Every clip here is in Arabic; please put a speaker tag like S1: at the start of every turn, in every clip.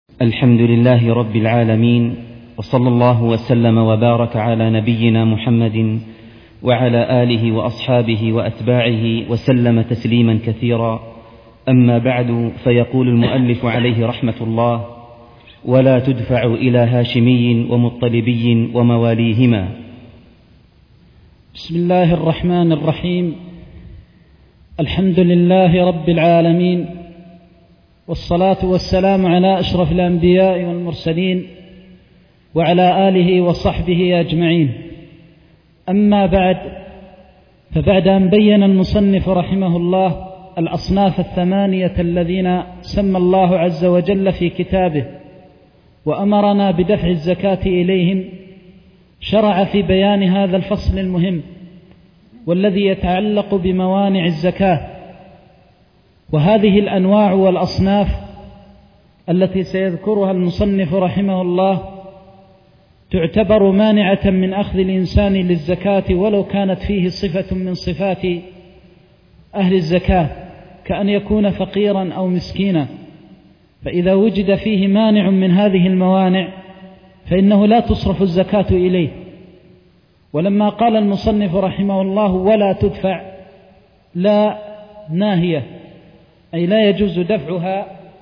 S1: الحمد لله رب العالمين، وصلى الله وسلم وبارك على نبينا محمد وعلى آله وأصحابه وأتباعه وسلم تسليما كثيرا. أما بعد، فيقول المؤلف عليه رحمة الله: ولا تدفع إلى هاشمي ومطلبي ومواليهما.
S2: بسم الله الرحمن الرحيم. الحمد لله رب العالمين، والصلاة والسلام على أشرف الأنبياء والمرسلين وعلى آله وصحبه أجمعين. أما بعد، فبعد أن بين المصنف رحمه الله الأصناف الثمانية الذين سمى الله عز وجل في كتابه وأمرنا بدفع الزكاة إليهم، شرع في بيان هذا الفصل المهم والذي يتعلق بموانع الزكاة. وهذه الأنواع والأصناف التي سيذكرها المصنف رحمه الله تعتبر مانعة من أخذ الإنسان للزكاة ولو كانت فيه صفة من صفات أهل الزكاة، كأن يكون فقيرا أو مسكينا. فإذا وجد فيه مانع من هذه الموانع فإنه لا تصرف الزكاة إليه. ولما قال المصنف رحمه الله ولا تدفع، لا ناهية، أي لا يجوز دفعها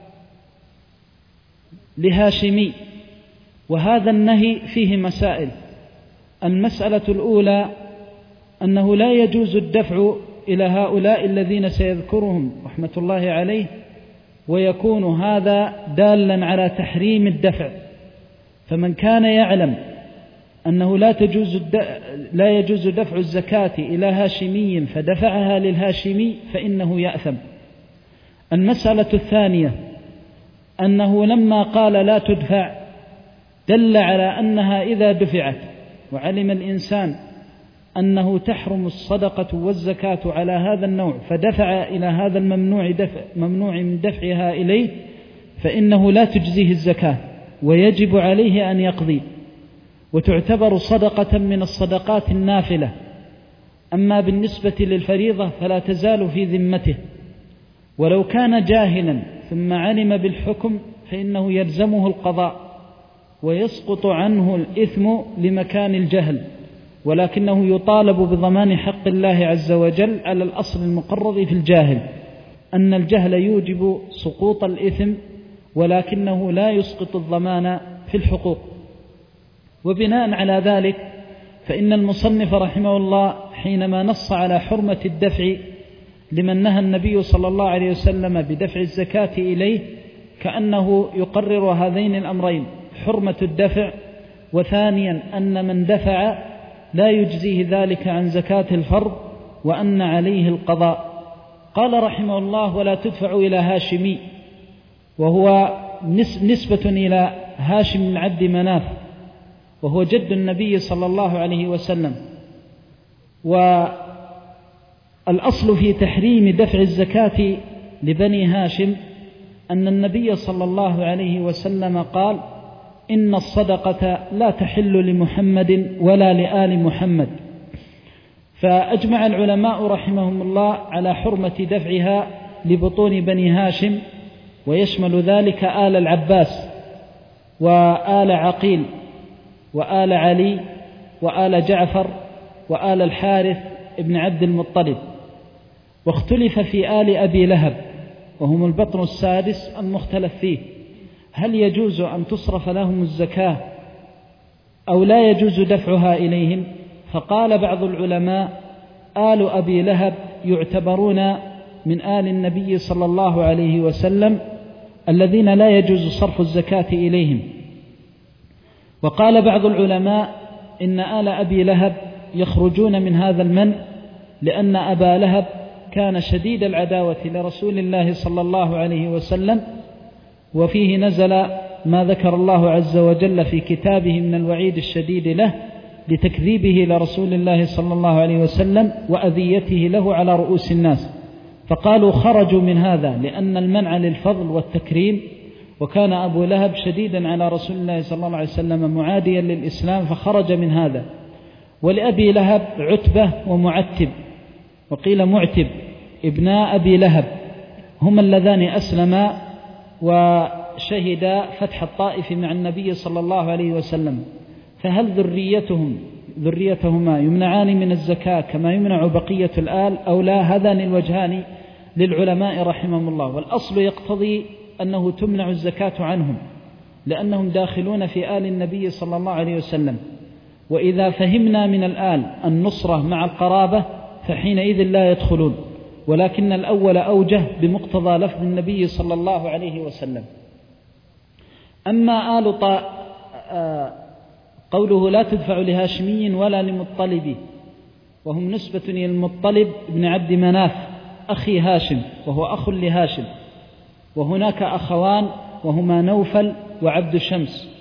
S2: لهاشمي. وهذا النهي فيه مسائل. المسألة الأولى أنه لا يجوز الدفع إلى هؤلاء الذين سيذكرهم رحمة الله عليه، ويكون هذا دالا على تحريم الدفع. فمن كان يعلم أنه لا يجوز دفع الزكاة إلى هاشمي فدفعها للهاشمي فإنه يأثم. المسألة الثانية أنه لما قال لا تدفع دل على أنها إذا دفعت وعلم الإنسان أنه تحرم الصدقة والزكاة على هذا النوع فدفع إلى هذا ممنوع من دفعها إليه، فإنه لا تجزيه الزكاة ويجب عليه أن يقضي، وتعتبر صدقة من الصدقات النافلة. أما بالنسبة للفريضة فلا تزال في ذمته، ولو كان جاهلا ثم علم بالحكم فإنه يلزمه القضاء ويسقط عنه الإثم لمكان الجهل، ولكنه يطالب بضمان حق الله عز وجل على الأصل المقرر في الجاهل، أن الجهل يوجب سقوط الإثم ولكنه لا يسقط الضمان في الحقوق. وبناء على ذلك فإن المصنف رحمه الله حينما نص على حرمة الدفع لمن نهى النبي صلى الله عليه وسلم بدفع الزكاة إليه كأنه يقرر هذين الأمرين: حرمة الدفع، وثانيا أن من دفع لا يجزيه ذلك عن زكاة الفرض وأن عليه القضاء. قال رحمه الله ولا تدفع إلى هاشمي، وهو نسبة إلى هاشم بن عبد مناف، وهو جد النبي صلى الله عليه وسلم. والأصل في تحريم دفع الزكاة لبني هاشم أن النبي صلى الله عليه وسلم قال: إن الصدقة لا تحل لمحمد ولا لآل محمد. فأجمع العلماء رحمهم الله على حرمة دفعها لبطون بني هاشم، ويشمل ذلك آل العباس وآل عقيل وآل علي وآل جعفر وآل الحارث ابن عبد المطلب. واختلف في آل أبي لهب وهم البطن السادس المختلف فيه، هل يجوز أن تصرف لهم الزكاة أو لا يجوز دفعها إليهم؟ فقال بعض العلماء: آل أبي لهب يعتبرون من آل النبي صلى الله عليه وسلم الذين لا يجوز صرف الزكاة إليهم. وقال بعض العلماء إن آل أبي لهب يخرجون من هذا المنع، لأن أبا لهب كان شديد العداوة لرسول الله صلى الله عليه وسلم، وفيه نزل ما ذكر الله عز وجل في كتابه من الوعيد الشديد له لتكذيبه لرسول الله صلى الله عليه وسلم وأذيته له على رؤوس الناس. فقالوا خرجوا من هذا لأن المنع للفضل والتكريم، وكان أبو لهب شديدا على رسول الله صلى الله عليه وسلم معاديا للإسلام فخرج من هذا. ولأبي لهب عتبة ومعتب، وقيل معتب ابناء أبي لهب، هما اللذان أسلما وشهد فتح الطائف مع النبي صلى الله عليه وسلم، فهل ذريتهما يمنعان من الزكاة كما يمنع بقية الآل أو لا؟ هذان الوجهان للعلماء رحمهم الله. والأصل يقتضي أنه تمنع الزكاة عنهم لأنهم داخلون في آل النبي صلى الله عليه وسلم. وإذا فهمنا من الآل النصرة مع القرابة فحينئذ لا يدخلون، ولكن الأول أوجه بمقتضى لفظ النبي صلى الله عليه وسلم. أما قوله لا تدفع لهاشمي ولا لمطلب، وهم نسبة إلى المطلب بن عبد مناف أخي هاشم، وهو أخ لهاشم، وهناك أخوان وهما نوفل وعبد شمس،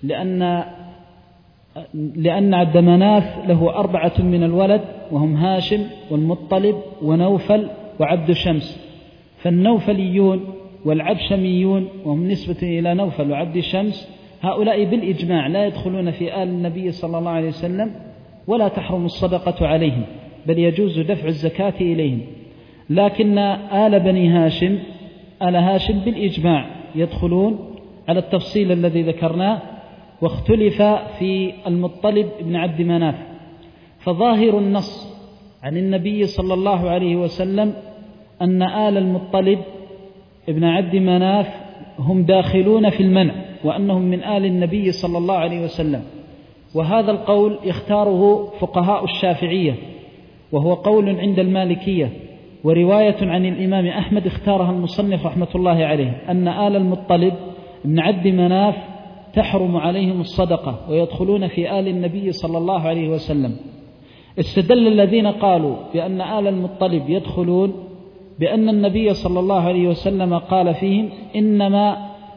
S2: لأن عبد مناف له 4 من الولد وهم هاشم والمطلب ونوفل وعبد شمس، فالنوفليون والعبشميون وهم نسبة إلى نوفل وعبد شمس هؤلاء بالإجماع لا يدخلون في آل النبي صلى الله عليه وسلم ولا تحرم الصدقة عليهم، بل يجوز دفع الزكاة إليهم. لكن آل بني هاشم، آل هاشم بالإجماع يدخلون على التفصيل الذي ذكرناه، واختلف في المطلب بن عبد مناف. فظاهر النص عن النبي صلى الله عليه وسلم أن آل المطلب ابن عبد مناف هم داخلون في المنع، وأنهم من آل النبي صلى الله عليه وسلم. وهذا القول يختاره فقهاء الشافعية، وهو قول عند المالكية، ورواية عن الإمام أحمد اختارها المصنف رحمة الله عليه، أن آل المطلب ابن عبد مناف تحرم عليهم الصدقة ويدخلون في آل النبي صلى الله عليه وسلم. استدل الذين قالوا بأن آل المطلب يدخلون بأن النبي صلى الله عليه وسلم قال فيهم إنما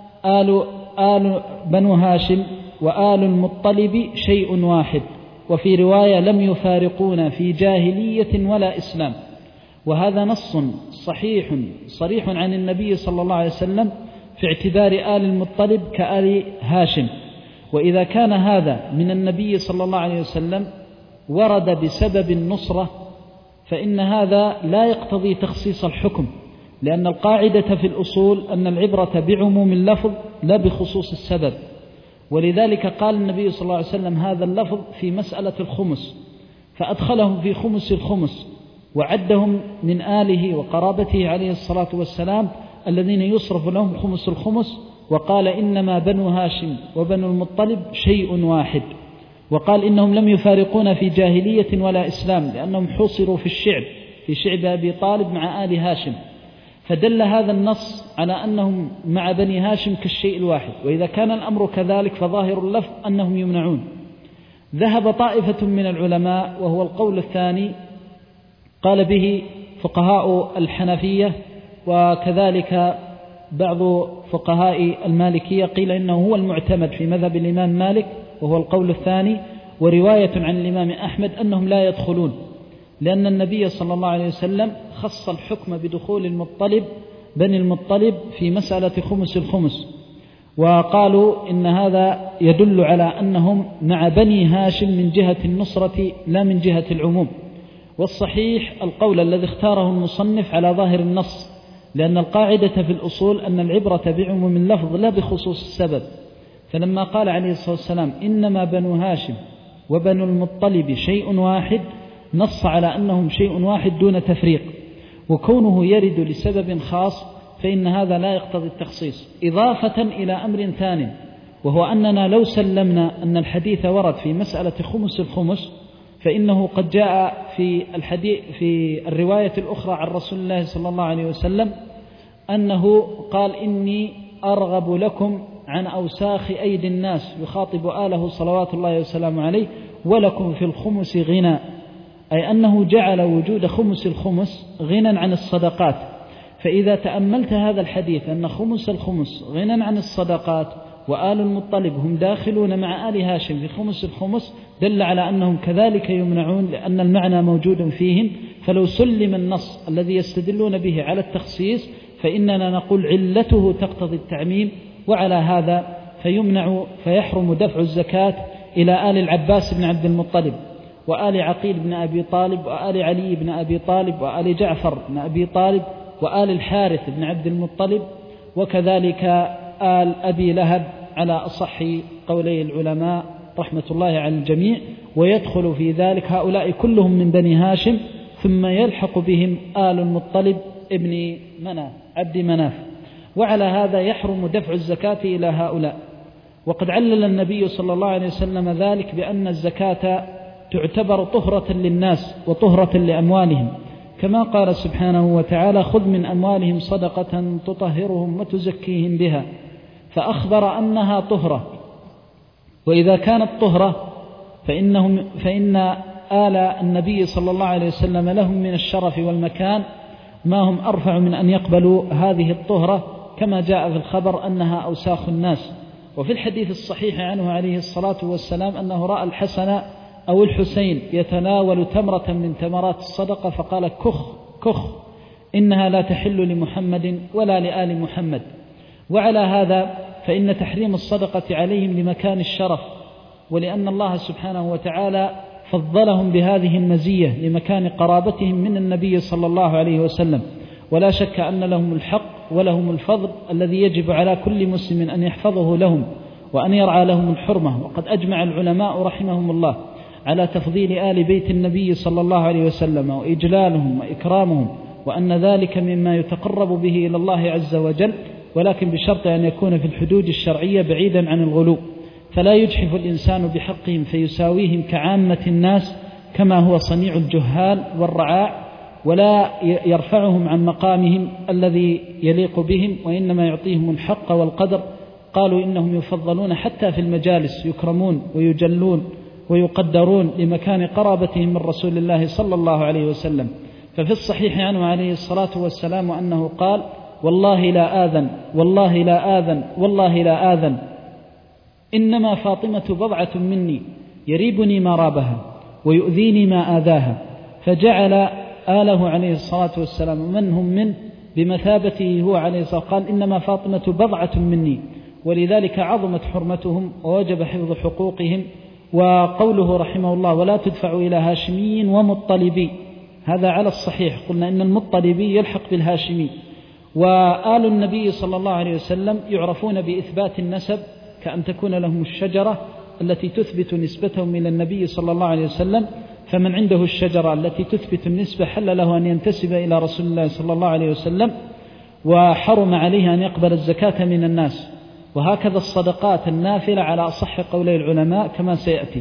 S2: آل بنو هاشم وآل المطلب شيء واحد، وفي رواية لم يفارقون في جاهلية ولا إسلام. وهذا نص صريح عن النبي صلى الله عليه وسلم في اعتبار آل المطلب كآل هاشم. وإذا كان هذا من النبي صلى الله عليه وسلم ورد بسبب النصرة، فإن هذا لا يقتضي تخصيص الحكم، لأن القاعدة في الأصول أن العبرة بعموم اللفظ لا بخصوص السبب. ولذلك قال النبي صلى الله عليه وسلم هذا اللفظ في مسألة الخمس، فأدخلهم في خمس الخمس، وعدهم من آله وقرابته عليه الصلاة والسلام الذين يصرف لهم خمس الخمس، وقال إنما بنو هاشم وبنو المطلب شيء واحد، وقال إنهم لم يفارقون في جاهلية ولا إسلام، لأنهم حصروا في شعب أبي طالب مع آل هاشم. فدل هذا النص على أنهم مع بني هاشم كالشيء الواحد. وإذا كان الأمر كذلك فظاهر اللفظ أنهم يمنعون. ذهب طائفة من العلماء، وهو القول الثاني قال به فقهاء الحنفية وكذلك بعض فقهاء المالكية، قيل إنه هو المعتمد في مذهب الإمام مالك، وهو القول الثاني، ورواية عن الإمام أحمد أنهم لا يدخلون، لأن النبي صلى الله عليه وسلم خص الحكم بدخول بني المطلب في مسألة خمس الخمس، وقالوا إن هذا يدل على أنهم مع بني هاشم من جهة النصرة لا من جهة العموم. والصحيح القول الذي اختاره المصنف على ظاهر النص، لأن القاعدة في الأصول أن العبرة بعموم اللفظ لا بخصوص السبب. فلما قال عليه الصلاة والسلام إنما بنو هاشم وبنو المطلب شيء واحد، نص على أنهم شيء واحد دون تفريق، وكونه يرد لسبب خاص فإن هذا لا يقتضي التخصيص. إضافة إلى أمر ثاني، وهو أننا لو سلمنا أن الحديث ورد في مسألة خمس الخمس، فإنه قد جاء في الرواية الأخرى عن رسول الله صلى الله عليه وسلم أنه قال إني أرغب لكم عن أوساخ أيدي الناس، يخاطب آله صلوات الله وسلامه عليه، ولكم في الخمس غنى، أي أنه جعل وجود خمس الخمس غنى عن الصدقات. فإذا تأملت هذا الحديث أن خمس الخمس غنى عن الصدقات، وآل المطلب هم داخلون مع آل هاشم في خمس الخمس، دل على أنهم كذلك يمنعون، لأن المعنى موجود فيهم. فلو سلم النص الذي يستدلون به على التخصيص فإننا نقول علته تقتضي التعميم، وعلى هذا فيحرم دفع الزكاة إلى آل العباس بن عبد المطلب، وآل عقيل بن أبي طالب، وآل علي بن أبي طالب، وآل جعفر بن أبي طالب، وآل الحارث بن عبد المطلب، وكذلك آل أبي لهب على أصح قولي العلماء رحمة الله على الجميع، ويدخل في ذلك هؤلاء كلهم من بني هاشم، ثم يلحق بهم آل المطلب ابن عبد مناف. وعلى هذا يحرم دفع الزكاة إلى هؤلاء. وقد علل النبي صلى الله عليه وسلم ذلك بأن الزكاة تعتبر طهرة للناس وطهرة لأموالهم، كما قال سبحانه وتعالى: خذ من أموالهم صدقة تطهرهم وتزكيهم بها، فأخبر أنها طهرة. وإذا كانت طهرة فإن آل النبي صلى الله عليه وسلم لهم من الشرف والمكان ما هم أرفع من أن يقبلوا هذه الطهرة، كما جاء في الخبر أنها أوساخ الناس. وفي الحديث الصحيح عنه عليه الصلاة والسلام أنه رأى الحسن أو الحسين يتناول تمرة من تمرات الصدقة فقال: كخ كخ، إنها لا تحل لمحمد ولا لآل محمد. وعلى هذا فإن تحريم الصدقة عليهم لمكان الشرف، ولأن الله سبحانه وتعالى فضلهم بهذه المزية لمكان قرابتهم من النبي صلى الله عليه وسلم. ولا شك أن لهم الحق ولهم الفضل الذي يجب على كل مسلم أن يحفظه لهم وأن يرعى لهم الحرمة. وقد أجمع العلماء رحمهم الله على تفضيل آل بيت النبي صلى الله عليه وسلم وإجلالهم وإكرامهم، وأن ذلك مما يتقرب به إلى الله عز وجل، ولكن بشرط أن يكون في الحدود الشرعية بعيدا عن الغلو، فلا يجحف الإنسان بحقهم فيساويهم كعامة الناس كما هو صنيع الجهال والرعاع، ولا يرفعهم عن مقامهم الذي يليق بهم، وإنما يعطيهم الحق والقدر. قالوا إنهم يفضلون حتى في المجالس، يكرمون ويجلون ويقدرون لمكان قرابتهم من رسول الله صلى الله عليه وسلم. ففي الصحيح عنه عليه الصلاة والسلام أنه قال: والله لا آذن، والله لا آذن، والله لا آذن، إنما فاطمة بضعة مني يريبني ما رابها ويؤذيني ما آذاها. فجعل آله عليه الصلاة والسلام من هم منه بمثابته هو عليه الصلاة والسلام، قال: إنما فاطمة بضعة مني، ولذلك عظمت حرمتهم ووجب حفظ حقوقهم. وقوله رحمه الله: ولا تدفع إلى هاشمي ومطلبي، هذا على الصحيح، قلنا إن المطلبي يلحق بالهاشمي. وآل النبي صلى الله عليه وسلم يعرفون بإثبات النسب، كأن تكون لهم الشجرة التي تثبت نسبتهم إلى النبي صلى الله عليه وسلم، فمن عنده الشجرة التي تثبت النسبة حل له أن ينتسب إلى رسول الله صلى الله عليه وسلم، وحرم عليه أن يقبل الزكاة من الناس. وهكذا الصدقات النافلة على أصح قولي العلماء كما سيأتي.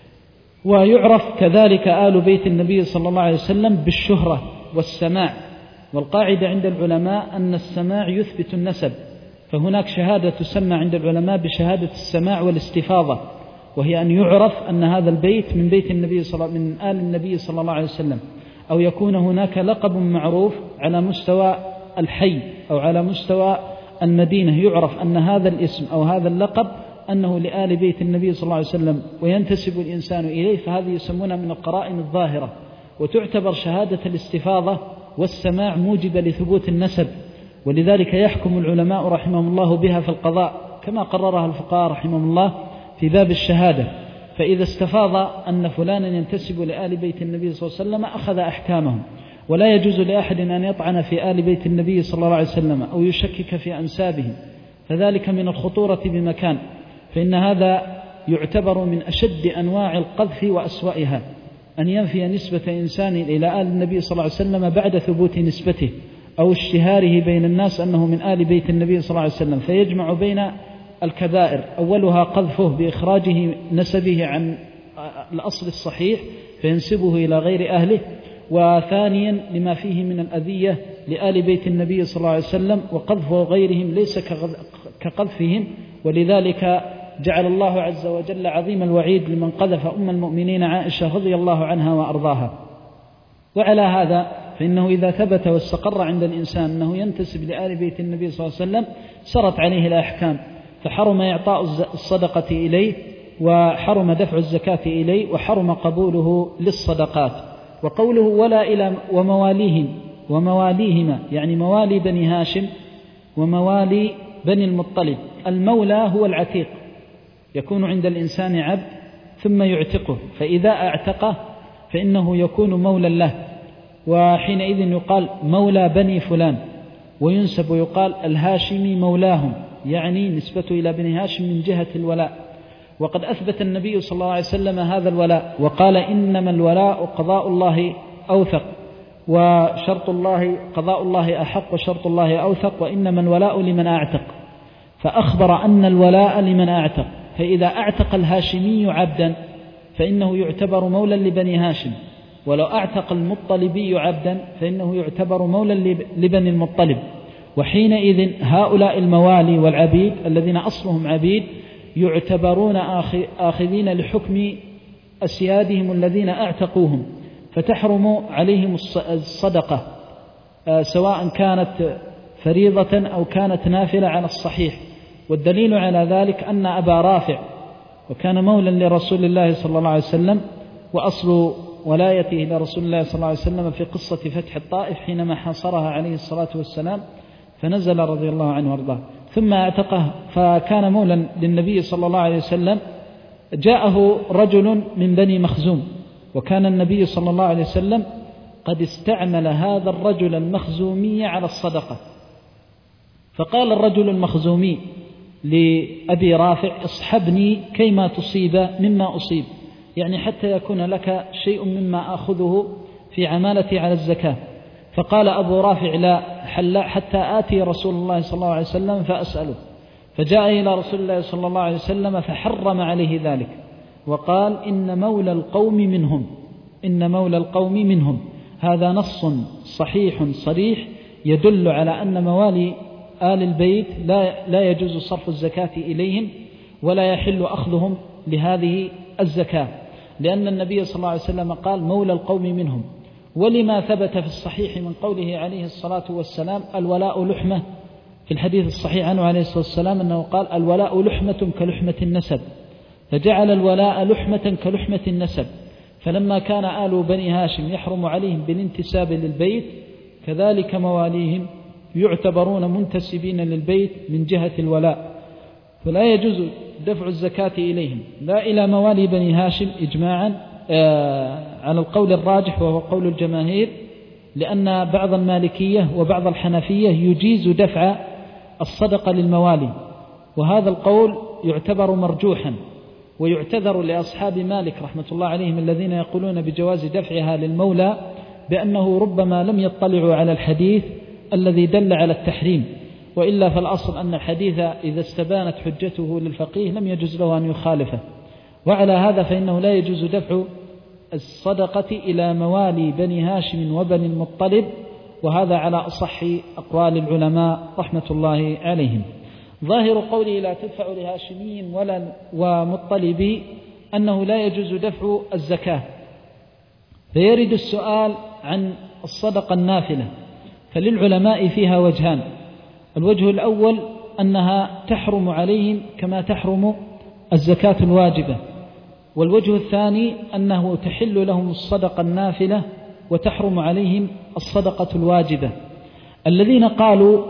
S2: ويعرف كذلك آل بيت النبي صلى الله عليه وسلم بالشهرة والسماع، والقاعدة عند العلماء أن السماع يثبت النسب، فهناك شهادة تسمى عند العلماء بشهادة السماع والاستفاضة، وهي أن يعرف أن هذا البيت من بيت النبي من آل النبي صلى الله عليه وسلم، أو يكون هناك لقب معروف على مستوى الحي أو على مستوى المدينة، يعرف أن هذا الاسم أو هذا اللقب أنه لآل بيت النبي صلى الله عليه وسلم وينتسب الإنسان إليه، فهذه يسمونها من القرائن الظاهرة، وتعتبر شهادة الاستفاضة والسماع موجبة لثبوت النسب. ولذلك يحكم العلماء رحمهم الله بها في القضاء، كما قررها الفقهاء رحمهم الله في باب الشهادة. فإذا استفاض أن فلانا ينتسب لآل بيت النبي صلى الله عليه وسلم أخذ أحكامهم. ولا يجوز لأحد أن يطعن في آل بيت النبي صلى الله عليه وسلم أو يشكك في أنسابهم، فذلك من الخطورة بمكان، فإن هذا يعتبر من أشد أنواع القذف وأسوأها، أن ينفي نسبة إنسان إلى آل النبي صلى الله عليه وسلم بعد ثبوت نسبته أو اشتهاره بين الناس أنه من آل بيت النبي صلى الله عليه وسلم، فيجمع بين الكبائر، أولها قذفه بإخراجه نسبه عن الأصل الصحيح فينسبه إلى غير أهله، وثانيا لما فيه من الأذية لآل بيت النبي صلى الله عليه وسلم، وقذفه غيرهم ليس كقذفهم. ولذلك جعل الله عز وجل عظيم الوعيد لمن قذف أم المؤمنين عائشة رضي الله عنها وأرضاها. وعلى هذا فإنه إذا ثبت واستقر عند الإنسان أنه ينتسب لآل بيت النبي صلى الله عليه وسلم سرت عليه الأحكام، فحرم إعطاء الصدقة إليه، وحرم دفع الزكاة إليه، وحرم قبوله للصدقات. وقوله ولا إلى ومواليهما يعني موالي بني هاشم وموالي بني المطلب. المولى هو العتيق، يكون عند الإنسان عبد ثم يعتقه، فإذا أعتقه فإنه يكون مولى له، وحينئذ يقال مولى بني فلان. وينسب ويقال الهاشمي مولاهم، يعني نسبته إلى بني هاشم من جهة الولاء. وقد أثبت النبي صلى الله عليه وسلم هذا الولاء وقال إنما الولاء قضاء الله أوثق، وشرط الله قضاء الله أحق وشرط الله أوثق، وإنما الولاء لمن أعتق، فأخبر أن الولاء لمن أعتق. فإذا أعتق الهاشمي عبدا فإنه يعتبر مولا لبني هاشم، ولو أعتق المطلبي عبدا فإنه يعتبر مولا لبني المطلب. وحينئذ هؤلاء الموالي والعبيد الذين أصلهم عبيد يعتبرون آخذين لحكم أسيادهم الذين أعتقوهم، فتحرم عليهم الصدقة سواء كانت فريضة أو كانت نافلة على الصحيح. والدليل على ذلك أن أبا رافع وكان مولا لرسول الله صلى الله عليه وسلم، وأصل ولايته لرسول الله صلى الله عليه وسلم في قصة فتح الطائف حينما حاصرها عليه الصلاة والسلام، فنزل رضي الله عنه وارضاه ثم اعتقه، فكان مولا للنبي صلى الله عليه وسلم. جاءه رجل من بني مخزوم، وكان النبي صلى الله عليه وسلم قد استعمل هذا الرجل المخزومي على الصدقة، فقال الرجل المخزومي لأبي رافع اصحبني كيما تصيب مما أصيب، يعني حتى يكون لك شيء مما أخذه في عمالتي على الزكاة. فقال أبو رافع لا حتى آتي رسول الله صلى الله عليه وسلم فأسأله، فجاء إلى رسول الله صلى الله عليه وسلم فحرم عليه ذلك وقال إن مولى القوم منهم. هذا نص صحيح صريح يدل على أن موالي آل البيت لا يجوز صرف الزكاة إليهم ولا يحل أخذهم لهذه الزكاة، لأن النبي صلى الله عليه وسلم قال مولى القوم منهم. ولما ثبت في الصحيح من قوله عليه الصلاة والسلام الولاء لحمة، في الحديث الصحيح عنه عليه الصلاة والسلام أنه قال الولاء لحمة كلحمة النسب، فجعل الولاء لحمة كلحمة النسب. فلما كان آل بني هاشم يحرم عليهم بالانتساب للبيت، كذلك مواليهم يعتبرون منتسبين للبيت من جهة الولاء، فلا يجوز دفع الزكاة إليهم لا إلى موالي بني هاشم إجماعا على القول الراجح وهو قول الجماهير، لأن بعض المالكية وبعض الحنفية يجيز دفع الصدقة للموالي، وهذا القول يعتبر مرجوحا. ويعتذر لأصحاب مالك رحمة الله عليهم الذين يقولون بجواز دفعها للمولى بأنه ربما لم يطلعوا على الحديث الذي دل على التحريم، وإلا فالأصل أن الحديث إذا استبانت حجته للفقيه لم يجوز له أن يخالفه. وعلى هذا فإنه لا يجوز دفع الصدقة إلى موالي بني هاشم وبني المطلب، وهذا على أصح أقوال العلماء رحمة الله عليهم. ظاهر قوله لا تدفع لهاشمي ولا ومطلبي أنه لا يجوز دفع الزكاة، فيرد السؤال عن الصدقة النافلة، فللعلماء فيها وجهان. الوجه الأول أنها تحرم عليهم كما تحرم الزكاة الواجبة، والوجه الثاني أنه تحل لهم الصدقة النافلة وتحرم عليهم الصدقة الواجبة. الذين قالوا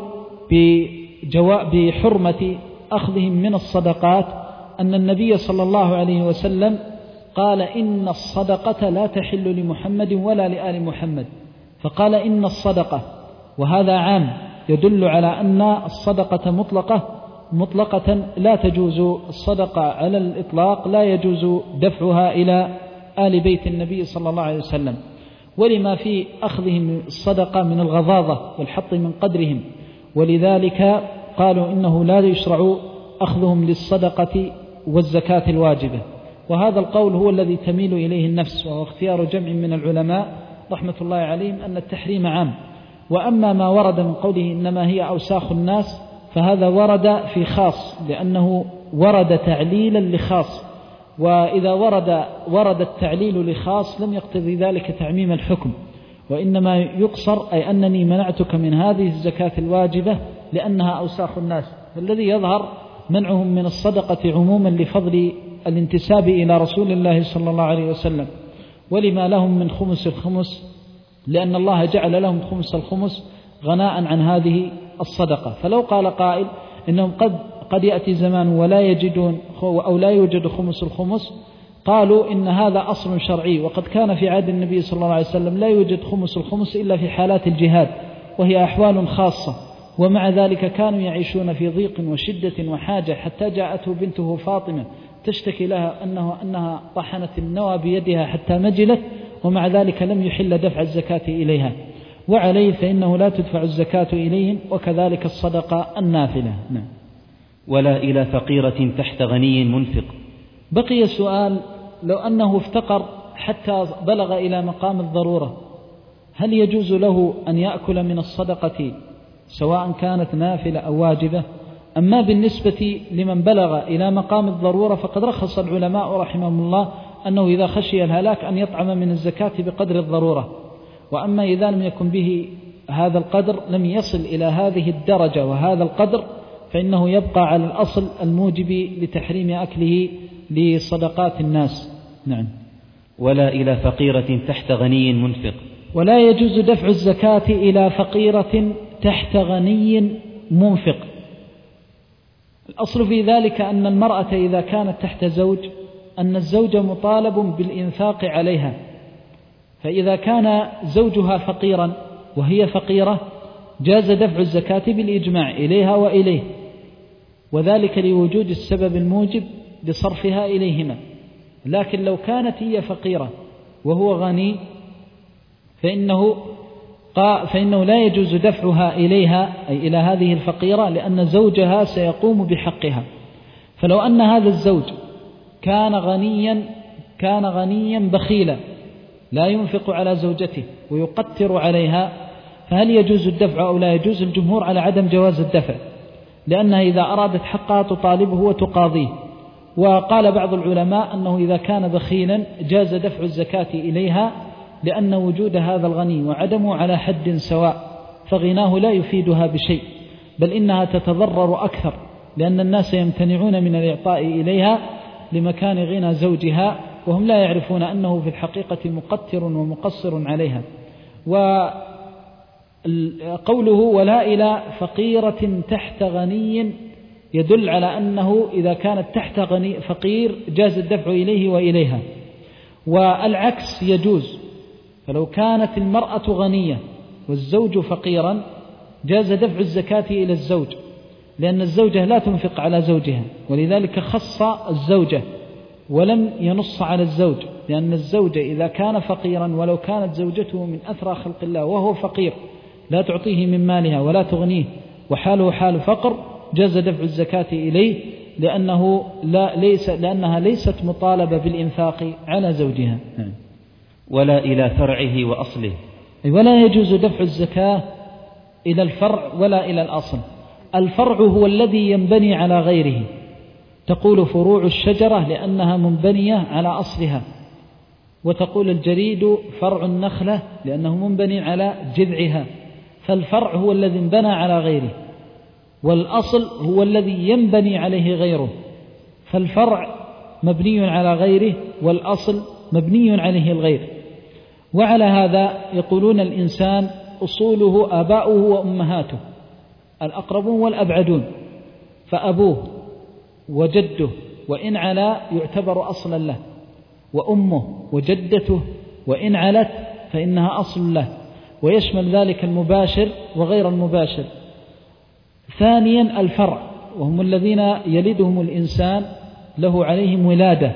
S2: بحرمة أخذهم من الصدقات أن النبي صلى الله عليه وسلم قال إن الصدقة لا تحل لمحمد ولا لآل محمد، فقال إن الصدقة، وهذا عام يدل على أن الصدقة مطلقة لا تجوز الصدقة على الإطلاق، لا يجوز دفعها إلى آل بيت النبي صلى الله عليه وسلم، ولما في أخذهم الصدقة من الغضاضة والحط من قدرهم، ولذلك قالوا إنه لا يشرع أخذهم للصدقة والزكاة الواجبة. وهذا القول هو الذي تميل إليه النفس، وهو اختيار جمع من العلماء رحمة الله عليهم أن التحريم عام. وأما ما ورد من قوله إنما هي أوساخ الناس فهذا ورد في خاص، لأنه ورد تعليلا لخاص، وإذا ورد التعليل لخاص لم يقتضي ذلك تعميم الحكم، وإنما يقصر أي أنني منعتك من هذه الزكاة الواجبة لأنها أوساخ الناس. فالذي يظهر منعهم من الصدقة عموما لفضل الانتساب إلى رسول الله صلى الله عليه وسلم، ولما لهم من خمس الخمس، لأن الله جعل لهم خمس الخمس غناء عن هذه الصدقة. فلو قال قائل إنهم قد يأتي زمان ولا يجدون أو لا يوجد خمس الخمس، قالوا إن هذا أصل شرعي، وقد كان في عهد النبي صلى الله عليه وسلم لا يوجد خمس الخمس إلا في حالات الجهاد، وهي أحوال خاصة، ومع ذلك كانوا يعيشون في ضيق وشدة وحاجة، حتى جاءته بنته فاطمة تشتكي لها أنها طحنت النوى بيدها حتى مجلت، ومع ذلك لم يحل دفع الزكاة إليها، وعليه فإنه لا تدفع الزكاة إليهم، وكذلك الصدقة النافلة. نعم.
S1: ولا إلى فقيرة تحت غني منفق.
S2: بقي سؤال: لو أنه افتقر حتى بلغ إلى مقام الضرورة، هل يجوز له أن يأكل من الصدقة سواء كانت نافلة أو واجبة؟ أما بالنسبة لمن بلغ إلى مقام الضرورة فقد رخص العلماء رحمهم الله أنه إذا خشي الهلاك أن يطعم من الزكاة بقدر الضرورة، وأما إذا لم يكن به هذا القدر، لم يصل إلى هذه الدرجة وهذا القدر، فإنه يبقى على الأصل الموجب لتحريم أكله لصدقات الناس. نعم.
S1: ولا إلى فقيرة تحت غني منفق.
S2: ولا يجوز دفع الزكاة إلى فقيرة تحت غني منفق. الأصل في ذلك أن المرأة إذا كانت تحت زوج أن الزوج مطالب بالإنفاق عليها، فإذا كان زوجها فقيرا وهي فقيرة جاز دفع الزكاة بالإجماع إليها وإليه، وذلك لوجود السبب الموجب لصرفها إليهما. لكن لو كانت هي فقيرة وهو غني فإنه لا يجوز دفعها إليها، أي إلى هذه الفقيرة، لأن زوجها سيقوم بحقها. فلو أن هذا الزوج كان غنيا بخيلا لا ينفق على زوجته ويقتر عليها، فهل يجوز الدفع أو لا يجوز؟ الجمهور على عدم جواز الدفع، لأنها إذا أرادت حقها تطالبه وتقاضيه. وقال بعض العلماء أنه إذا كان بخيلا جاز دفع الزكاة إليها، لأن وجود هذا الغني وعدمه على حد سواء، فغناه لا يفيدها بشيء، بل إنها تتضرر أكثر، لأن الناس يمتنعون من الإعطاء إليها لمكان غنى زوجها، وهم لا يعرفون أنه في الحقيقة مقتر ومقصر عليها. وقوله ولا إلى فقيرة تحت غني يدل على أنه إذا كانت تحت فقير جاز الدفع إليه وإليها، والعكس يجوز. فلو كانت المرأة غنية والزوج فقيرا جاز دفع الزكاة إلى الزوج، لأن الزوجة لا تنفق على زوجها، ولذلك خص الزوجة ولم ينص على الزوج، لأن الزوج إذا كان فقيرا ولو كانت زوجته من أثرى خلق الله وهو فقير لا تعطيه من مالها ولا تغنيه وحاله حال فقر جاز دفع الزكاة إليه، لأنها ليست مطالبة بالإنفاق على زوجها.
S1: ولا إلى فرعه وأصله.
S2: ولا يجوز دفع الزكاة إلى الفرع ولا إلى الأصل. الفرع هو الذي ينبني على غيره، تقول فروع الشجرة لأنها منبنية على أصلها، وتقول الجريد فرع النخلة لأنه منبني على جذعها. فالفرع هو الذي انبنى على غيره، والأصل هو الذي ينبني عليه غيره. فالفرع مبني على غيره والأصل مبني عليه الغير. وعلى هذا يقولون الإنسان أصوله آباؤه وأمهاته، الأقربون والأبعدون، فأبوه وجده وإن علا يعتبر أصلا له، وأمه وجدته وإن علت فإنها أصل له، ويشمل ذلك المباشر وغير المباشر. ثانيا الفرع، وهم الذين يلدهم الإنسان له عليهم ولادة،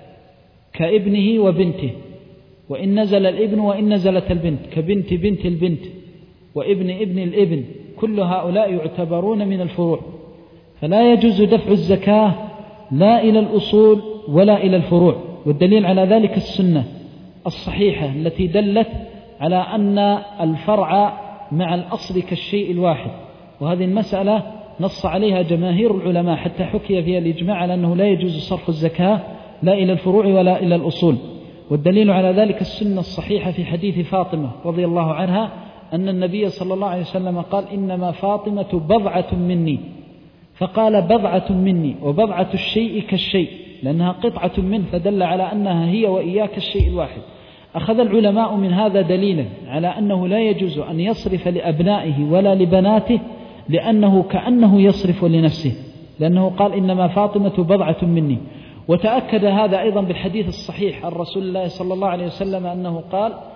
S2: كابنه وبنته، وإن نزل الابن وإن نزلت البنت، كبنت بنت البنت وابن ابن الابن، كل هؤلاء يعتبرون من الفروع. فلا يجوز دفع الزكاة لا إلى الأصول ولا إلى الفروع، والدليل على ذلك السنة الصحيحة التي دلت على أن الفرع مع الأصل كالشيء الواحد، وهذه المسألة نص عليها جماهير العلماء، حتى حكي فيها الإجماع على أنه لا يجوز صرف الزكاة لا إلى الفروع ولا إلى الأصول. والدليل على ذلك السنة الصحيحة في حديث فاطمة رضي الله عنها أن النبي صلى الله عليه وسلم قال إنما فاطمة بضعة مني، فقال بضعة مني، وبضعة الشيء كالشيء، لأنها قطعة منه، فدل على أنها هي وإياك الشيء الواحد. أخذ العلماء من هذا دليلا على أنه لا يجوز أن يصرف لأبنائه ولا لبناته، لأنه كأنه يصرف لنفسه، لأنه قال إنما فاطمة بضعة مني. وتأكد هذا أيضا بالحديث الصحيح عن رسول الله صلى الله عليه وسلم أنه قال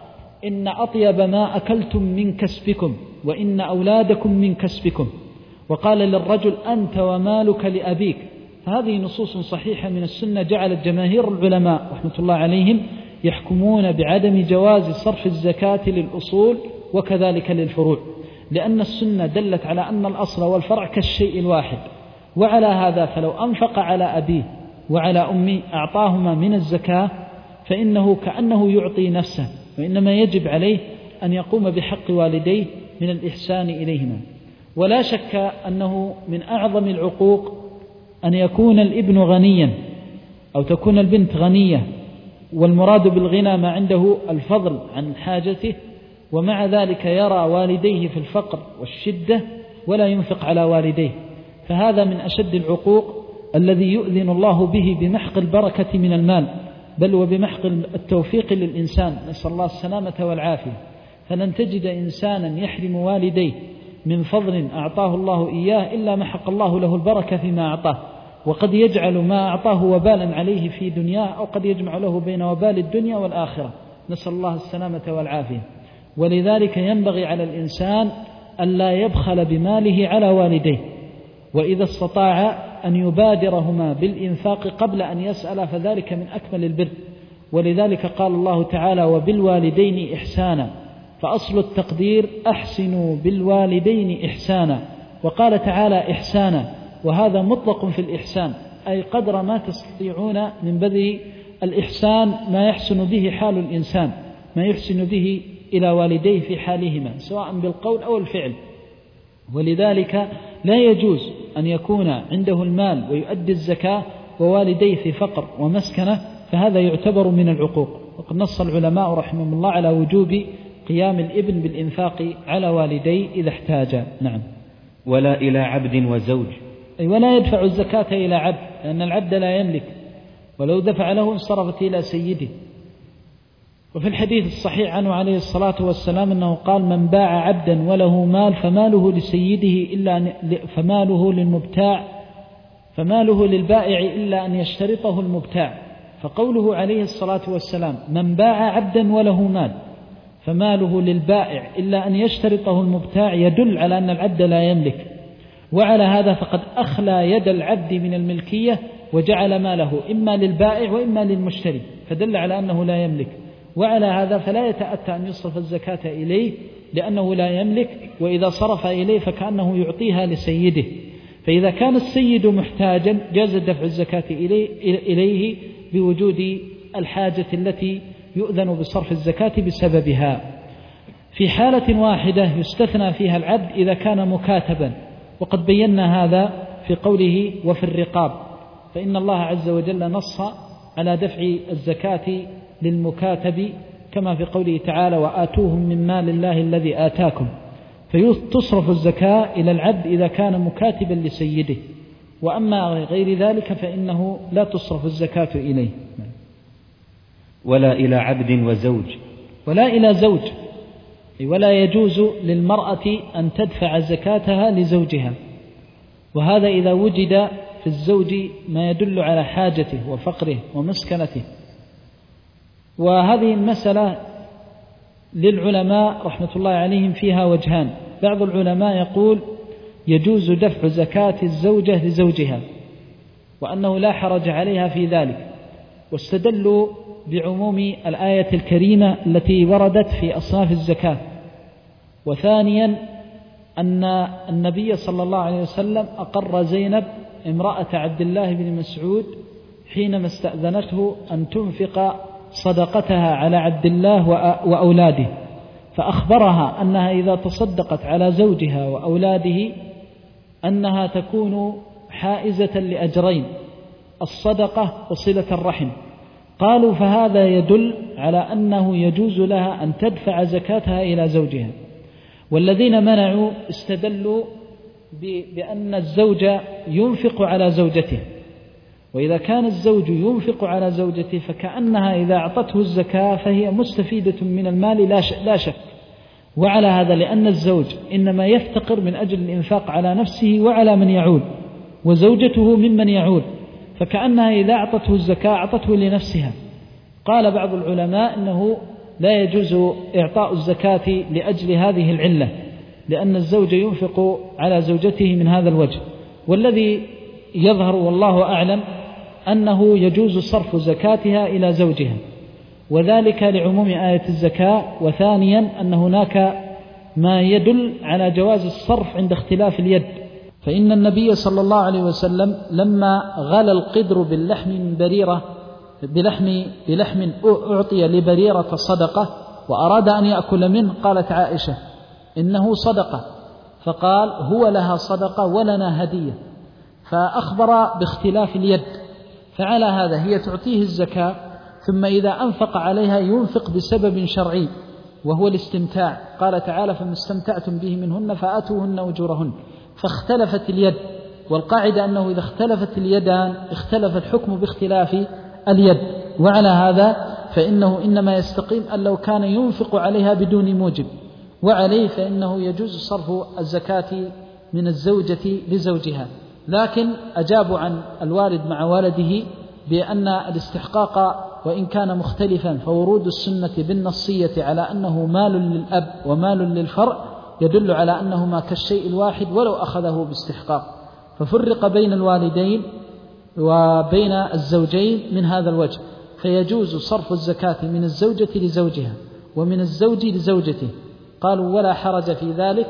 S2: إن أطيب ما أكلتم من كسبكم وإن أولادكم من كسبكم، وقال للرجل أنت ومالك لأبيك. فهذه نصوص صحيحة من السنة جعلت جماهير العلماء رحمة الله عليهم يحكمون بعدم جواز صرف الزكاة للأصول وكذلك للفروع، لأن السنة دلت على أن الأصل والفرع كالشيء الواحد. وعلى هذا فلو أنفق على أبيه وعلى أمه أعطاهما من الزكاة فإنه كأنه يعطي نفسه، وإنما يجب عليه أن يقوم بحق والديه من الإحسان إليهما. ولا شك أنه من أعظم العقوق أن يكون الابن غنيا أو تكون البنت غنية، والمراد بالغنى ما عنده الفضل عن حاجته، ومع ذلك يرى والديه في الفقر والشدة ولا ينفق على والديه، فهذا من أشد العقوق الذي يؤذن الله به بمحق البركة من المال، بل وبمحق التوفيق للإنسان، نسأل الله السلامة والعافية. فلن تجد إنسانا يحرم والديه من فضل أعطاه الله إياه إلا محق الله له البركة فيما أعطاه، وقد يجعل ما أعطاه وبالا عليه في دنياه، أو قد يجمع له بين وبال الدنيا والآخرة، نسأل الله السلامة والعافية. ولذلك ينبغي على الإنسان ألا يبخل بماله على والديه، وإذا استطاع أن يبادرهما بالإنفاق قبل أن يسأل فذلك من أكمل البر. ولذلك قال الله تعالى وبالوالدين إحسانا، فأصل التقدير أحسنوا بالوالدين إحسانا، وقال تعالى إحسانا، وهذا مطلق في الإحسان، أي قدر ما تستطيعون من بذل الإحسان ما يحسن به حال الإنسان، ما يحسن به إلى والديه في حالهما سواء بالقول أو الفعل. ولذلك لا يجوز أن يكون عنده المال ويؤدي الزكاة ووالديه في فقر ومسكنة، فهذا يعتبر من العقوق. وقد نص العلماء رحمهم الله على وجوب قيام الابن بالإنفاق على والديه إذا احتاج. نعم.
S1: ولا إلى عبد وزوج،
S2: أي ولا يدفع الزكاة إلى عبد، لأن العبد لا يملك، ولو دفع له انصرفت إلى سيده. وفي الحديث الصحيح عنه عليه الصلاة والسلام أنه قال من باع عبدا وله مال فماله لسيده إلا فماله للبائع إلا أن يشترطه المبتاع. فقوله عليه الصلاة والسلام من باع عبدا وله مال فماله للبائع إلا أن يشترطه المبتاع يدل على أن العبد لا يملك، وعلى هذا فقد أخلى يد العبد من الملكية وجعل ماله إما للبائع وإما للمشتري، فدل على أنه لا يملك. وعلى هذا فلا يتأتى أن يصرف الزكاة إليه لأنه لا يملك، وإذا صرف إليه فكأنه يعطيها لسيده. فإذا كان السيد محتاجا جاز دفع الزكاة إليه بوجود الحاجة التي يؤذن بصرف الزكاة بسببها. في حالة واحدة يستثنى فيها العبد إذا كان مكاتبا، وقد بينا هذا في قوله وفي الرقاب، فإن الله عز وجل نص على دفع الزكاة للمكاتب كما في قوله تعالى وآتوهم من مال الله الذي آتاكم، فتصرف الزكاة إلى العبد إذا كان مكاتبا لسيده، وأما غير ذلك فإنه لا تصرف الزكاة إليه.
S1: ولا إلى عبد وزوج،
S2: ولا إلى زوج، ولا يجوز للمرأة أن تدفع زكاتها لزوجها، وهذا إذا وجد في الزوج ما يدل على حاجته وفقره ومسكنته. وهذه المسألة للعلماء رحمة الله عليهم فيها وجهان. بعض العلماء يقول يجوز دفع زكاة الزوجة لزوجها وأنه لا حرج عليها في ذلك، واستدلوا بعموم الآية الكريمة التي وردت في أصناف الزكاة. وثانيا أن النبي صلى الله عليه وسلم أقر زينب امرأة عبد الله بن مسعود حينما استأذنته أن تنفق صدقتها على عبد الله وأولاده، فأخبرها أنها إذا تصدقت على زوجها وأولاده أنها تكون حائزة لأجرين، الصدقة وصلة الرحم. قالوا فهذا يدل على أنه يجوز لها أن تدفع زكاتها إلى زوجها. والذين منعوا استدلوا بأن الزوج ينفق على زوجته، وإذا كان الزوج ينفق على زوجته فكأنها إذا أعطته الزكاة فهي مستفيدة من المال لا شك. وعلى هذا لأن الزوج إنما يفتقر من أجل الإنفاق على نفسه وعلى من يعول، وزوجته ممن يعول، فكأنها إذا أعطته الزكاة أعطته لنفسها. قال بعض العلماء إنه لا يجوز إعطاء الزكاة لأجل هذه العلة، لأن الزوج ينفق على زوجته من هذا الوجه. والذي يظهر والله أعلم أنه يجوز صرف زكاتها إلى زوجها، وذلك لعموم آية الزكاة. وثانيا أن هناك ما يدل على جواز الصرف عند اختلاف اليد، فإن النبي صلى الله عليه وسلم لما غلى القدر باللحم من بريرة بلحم أعطي لبريرة صدقة وأراد أن يأكل منه، قالت عائشة إنه صدقة، فقال هو لها صدقة ولنا هدية، فأخبر باختلاف اليد. فعلى هذا هي تعطيه الزكاة، ثم إذا أنفق عليها ينفق بسبب شرعي وهو الاستمتاع. قال تعالى فما استمتعتم به منهن فآتوهن أجورهن. فاختلفت اليد، والقاعدة أنه إذا اختلفت اليدان اختلف الحكم باختلاف اليد. وعلى هذا فإنه إنما يستقيم أن لو كان ينفق عليها بدون موجب، وعليه فإنه يجوز صرف الزكاة من الزوجة لزوجها. لكن أجابوا عن الوارد مع ولده بأن الاستحقاق وإن كان مختلفا فورود السنة بالنصية على أنه مال للأب ومال للفرع يدل على أنهما كالشيء الواحد ولو أخذه باستحقاق، ففرق بين الوالدين وبين الزوجين من هذا الوجه. فيجوز صرف الزكاة من الزوجة لزوجها ومن الزوج لزوجته. قالوا ولا حرج في ذلك.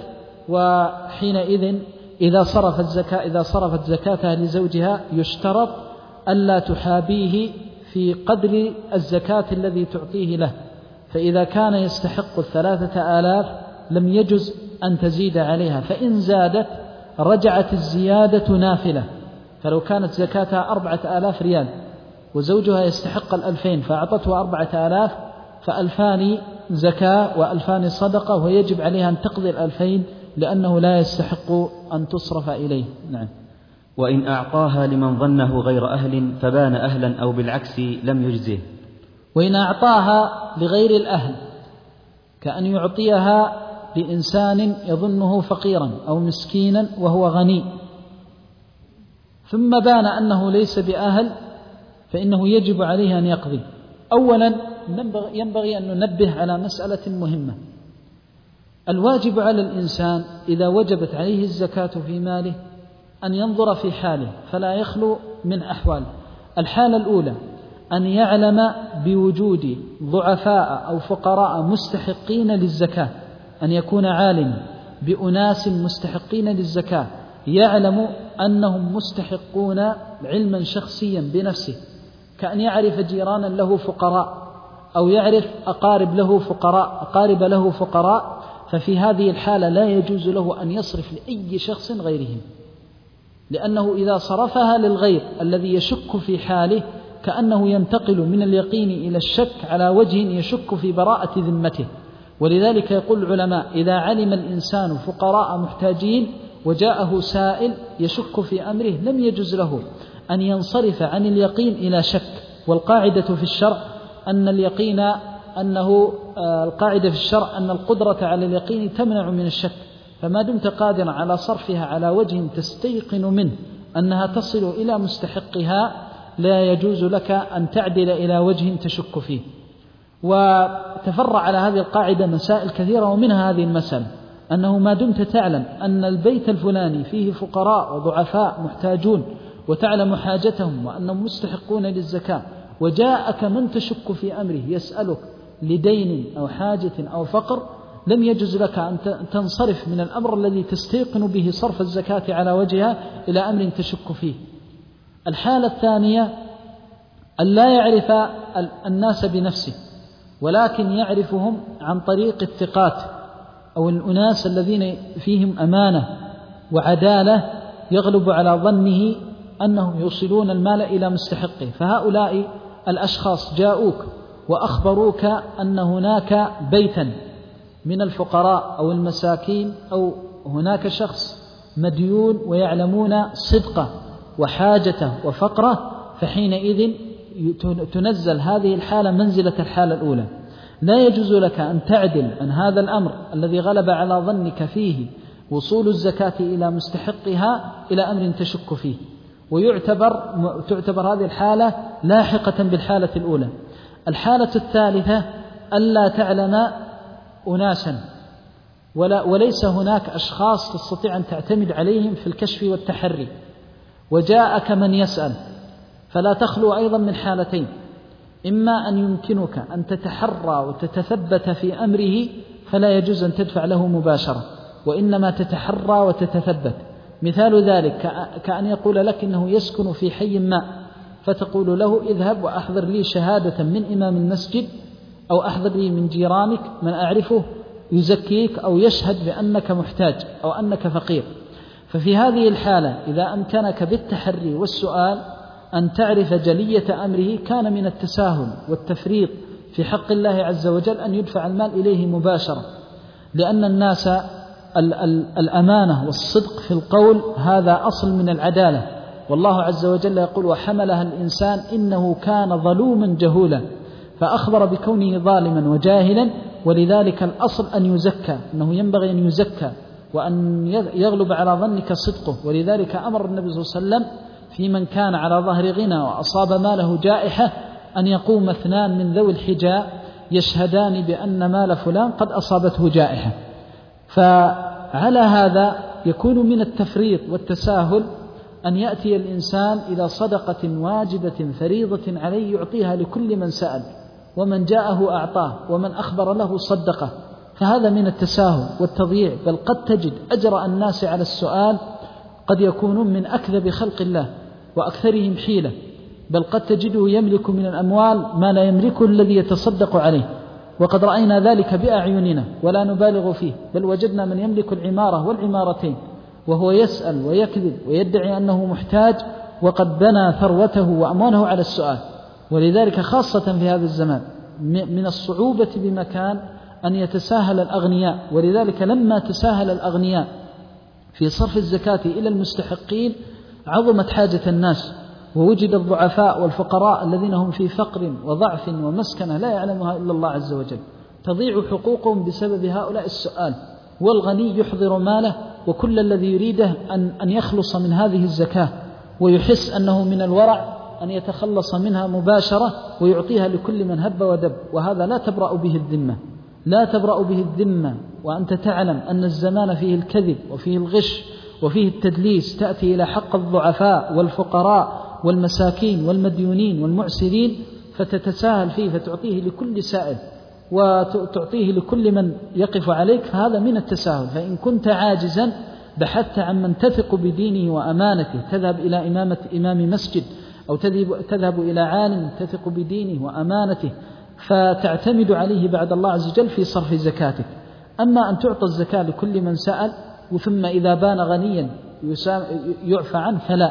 S2: وحينئذ إذا صرفت زكاتها لزوجها يشترط ألا تحابيه في قدر الزكاة الذي تعطيه له، فإذا كان يستحق 3000 لم يجز أن تزيد عليها، فإن زادت رجعت الزيادة نافلة. فلو كانت زكاتها 4000 ريال وزوجها يستحق 2000 فأعطته 4000، ف2000 زكاة و2000 صدقة، ويجب عليها أن تقضي 2000 لأنه لا يستحق أن تصرف إليه. نعم.
S1: وإن أعطاها لمن ظنه غير أهل فبان أهلا أو بالعكس لم يجزه.
S2: وإن أعطاها لغير الأهل كأن يعطيها لإنسان يظنه فقيرا أو مسكينا وهو غني، ثم بان أنه ليس بأهل، فإنه يجب عليه أن يقضي. أولا ينبغي أن ننبه على مسألة مهمة. الواجب على الإنسان إذا وجبت عليه الزكاة في ماله أن ينظر في حاله، فلا يخلو من أحوال. الحالة الأولى أن يعلم بوجود ضعفاء أو فقراء مستحقين للزكاة، أن يكون عالم بأناس مستحقين للزكاة يعلم أنهم مستحقون علما شخصيا بنفسه، كأن يعرف جيرانا له فقراء أو يعرف أقارب له فقراء، ففي هذه الحالة لا يجوز له أن يصرف لأي شخص غيرهم، لأنه إذا صرفها للغير الذي يشك في حاله كأنه ينتقل من اليقين إلى الشك على وجه يشك في براءة ذمته. ولذلك يقول العلماء إذا علم الإنسان فقراء محتاجين وجاءه سائل يشك في أمره لم يجوز له أن ينصرف عن اليقين إلى شك. والقاعدة في الشرع القاعدة في الشرع أن القدرة على اليقين تمنع من الشك، فما دمت قادرا على صرفها على وجه تستيقن منه أنها تصل إلى مستحقها لا يجوز لك أن تعدل إلى وجه تشك فيه. وتفرع على هذه القاعدة مسائل كثيرة، ومنها هذه المسألة أنه ما دمت تعلم أن البيت الفلاني فيه فقراء وضعفاء محتاجون وتعلم حاجتهم وأنهم مستحقون للزكاة، وجاءك من تشك في أمره يسألك لدين أو حاجة أو فقر، لم يجوز لك أن تنصرف من الأمر الذي تستيقن به صرف الزكاة على وجهها إلى أمر تشك فيه. الحالة الثانية أن لا يعرف الناس بنفسه، ولكن يعرفهم عن طريق الثقات أو الأناس الذين فيهم أمانة وعدالة يغلب على ظنه أنهم يوصلون المال إلى مستحقه. فهؤلاء الأشخاص جاءوك وأخبروك أن هناك بيتا من الفقراء أو المساكين أو هناك شخص مديون ويعلمون صدقه وحاجته وفقره، فحينئذ تنزل هذه الحالة منزلة الحالة الأولى. لا يجوز لك أن تعدل عن هذا الأمر الذي غلب على ظنك فيه وصول الزكاة إلى مستحقها إلى أمر تشك فيه، تعتبر هذه الحالة لاحقة بالحالة الأولى. الحالة الثالثة ألا تعلم أناسا وليس هناك أشخاص تستطيع أن تعتمد عليهم في الكشف والتحري، وجاءك من يسأل، فلا تخلو أيضا من حالتين: إما أن يمكنك أن تتحرى وتتثبت في أمره فلا يجوز أن تدفع له مباشرة، وإنما تتحرى وتتثبت. مثال ذلك كأن يقول لك إنه يسكن في حي ما، فتقول له: اذهب وأحضر لي شهادة من إمام المسجد، أو أحضر لي من جيرانك من أعرفه يزكيك أو يشهد بأنك محتاج أو أنك فقير. ففي هذه الحالة إذا أمكنك بالتحري والسؤال أن تعرف جلية أمره كان من التساهل والتفريط في حق الله عز وجل أن يدفع المال إليه مباشرة، لأن الناس الأمانة والصدق في القول هذا أصل من العدالة، والله عز وجل يقول: وحملها الإنسان إنه كان ظلوما جهولا، فأخبر بكونه ظالما وجاهلا، ولذلك الأصل أن يزكى، أنه ينبغي أن يزكى وأن يغلب على ظنك صدقه. ولذلك أمر النبي صلى الله عليه وسلم في من كان على ظهر غنى وأصاب ماله جائحة أن يقوم 2 من ذوي الحجاء يشهدان بأن مال فلان قد أصابته جائحة. فعلى هذا يكون من التفريط والتساهل أن يأتي الإنسان إلى صدقة واجبة فريضة عليه يعطيها لكل من سأل، ومن جاءه أعطاه، ومن أخبر له صدقه، فهذا من التساهل والتضييع. بل قد تجد أجرأ الناس على السؤال قد يكونون من أكذب خلق الله وأكثرهم حيلة، بل قد تجده يملك من الأموال ما لا يملكه الذي يتصدق عليه، وقد رأينا ذلك بأعيننا ولا نبالغ فيه، بل وجدنا من يملك العمارة والعمارتين وهو يسأل ويكذب ويدعي أنه محتاج، وقد بنى ثروته وأموانه على السؤال. ولذلك خاصة في هذا الزمان من الصعوبة بمكان أن يتساهل الأغنياء، ولذلك لما تساهل الأغنياء في صرف الزكاة إلى المستحقين عظمت حاجة الناس، ووجد الضعفاء والفقراء الذين هم في فقر وضعف ومسكنة لا يعلمها إلا الله عز وجل، تضيع حقوقهم بسبب هؤلاء السؤال. والغني يحضر ماله وكل الذي يريده أن يخلص من هذه الزكاة، ويحس أنه من الورع أن يتخلص منها مباشرة ويعطيها لكل من هب ودب، وهذا لا تبرأ به الذمة، لا تبرأ به الذمة، وأنت تعلم أن الزمان فيه الكذب وفيه الغش وفيه التدليس، تأتي إلى حق الضعفاء والفقراء والمساكين والمديونين والمعسرين فتتساهل فيه، فتعطيه لكل سائل وتعطيه لكل من يقف عليك، فهذا من التساهل. فإن كنت عاجزا بحثت عن من تثق بدينه وأمانته، تذهب إلى إمام مسجد أو تذهب إلى عالم تثق بدينه وأمانته فتعتمد عليه بعد الله عز وجل في صرف زكاتك. أما أن تعطى الزكاة لكل من سأل ثم إذا بان غنيا يعفى عنه فلا،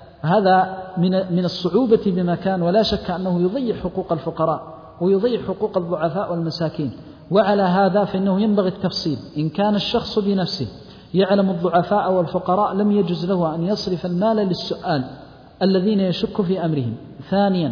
S2: هذا من الصعوبة بمكان، ولا شك أنه يضيع حقوق الفقراء ويضيع حقوق الضعفاء والمساكين. وعلى هذا فإنه ينبغي التفصيل. إن كان الشخص بنفسه يعلم الضعفاء والفقراء لم يجوز له أن يصرف المال للسؤال الذين يشك في أمرهم. ثانيا،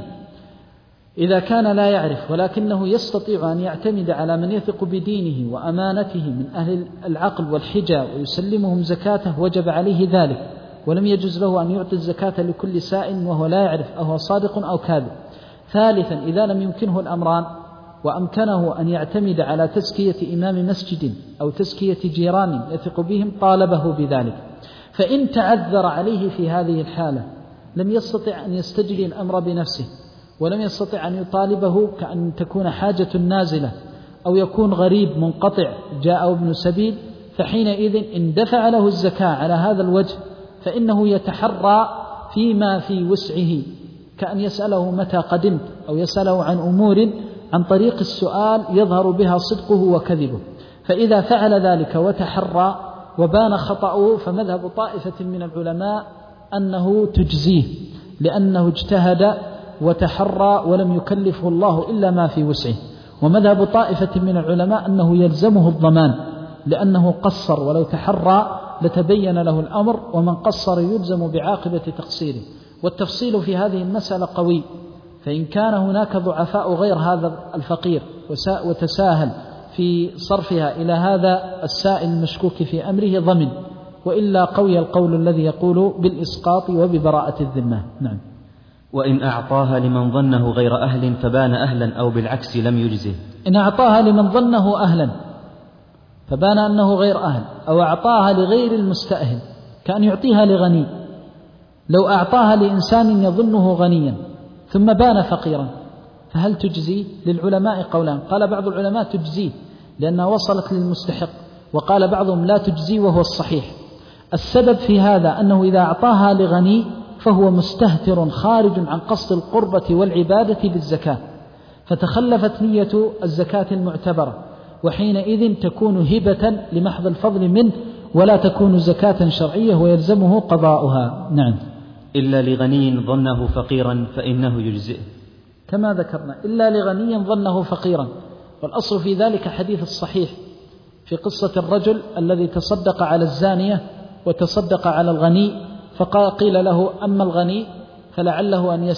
S2: إذا كان لا يعرف ولكنه يستطيع أن يعتمد على من يثق بدينه وأمانته من أهل العقل والحجة ويسلمهم زكاته وجب عليه ذلك، ولم يجوز له أن يعطي الزكاة لكل سائل وهو لا يعرف أهو صادق أو كاذب. ثالثا، إذا لم يمكنه الأمران وأمكنه أن يعتمد على تزكية إمام مسجد أو تزكية جيران يثق بهم طالبه بذلك. فإن تعذر عليه في هذه الحالة لم يستطع أن يستجري الأمر بنفسه، ولم يستطع أن يطالبه، كأن تكون حاجة نازلة أو يكون غريب منقطع جاء ابن سبيل، فحينئذ إن دفع له الزكاة على هذا الوجه فإنه يتحرى فيما في وسعه، كأن يسأله متى قدمت أو يسأله عن أمور عن طريق السؤال يظهر بها صدقه وكذبه. فإذا فعل ذلك وتحرى وبان خطأه فمذهب طائفة من العلماء أنه تجزيه، لأنه اجتهد وتحرى ولم يكلفه الله إلا ما في وسعه. ومذهب طائفة من العلماء أنه يلزمه الضمان لأنه قصر، ولو تحرى لتبين له الأمر، ومن قصر يلزم بعاقبة تقصيره. والتفصيل في هذه المسألة قوي، فإن كان هناك ضعفاء غير هذا الفقير وتساهل في صرفها إلى هذا السائل المشكوك في أمره ضمن، وإلا قوي القول الذي يقول بالإسقاط وببراءة الذمة. نعم.
S1: وإن أعطاها لمن ظنه غير أهل فبان أهلا أو بالعكس لم يجزه،
S2: إن أعطاها لمن ظنه أهلا فبان أنه غير أهل، أو أعطاها لغير المستأهل كأن يعطيها لغني. لو أعطاها لإنسان يظنه غنيا ثم بان فقيرا فهل تجزي؟ للعلماء قولان، قال بعض العلماء تجزيه لأنها وصلت للمستحق، وقال بعضهم لا تجزي وهو الصحيح. السبب في هذا أنه إذا أعطاها لغني فهو مستهتر خارج عن قصد القربة والعبادة بالزكاة، فتخلفت نية الزكاة المعتبرة، وحينئذ تكون هبة لمحض الفضل منه ولا تكون زكاة شرعية ويلزمه قضاؤها. نعم.
S1: إلا لغني ظنه فقيرا فإنه يجزئه،
S2: كما ذكرنا إلا لغني ظنه فقيرا. والأصل في ذلك حديث الصحيح في قصة الرجل الذي تصدق على الزانية وتصدق على الغني، فقيل له أما الغني فلعله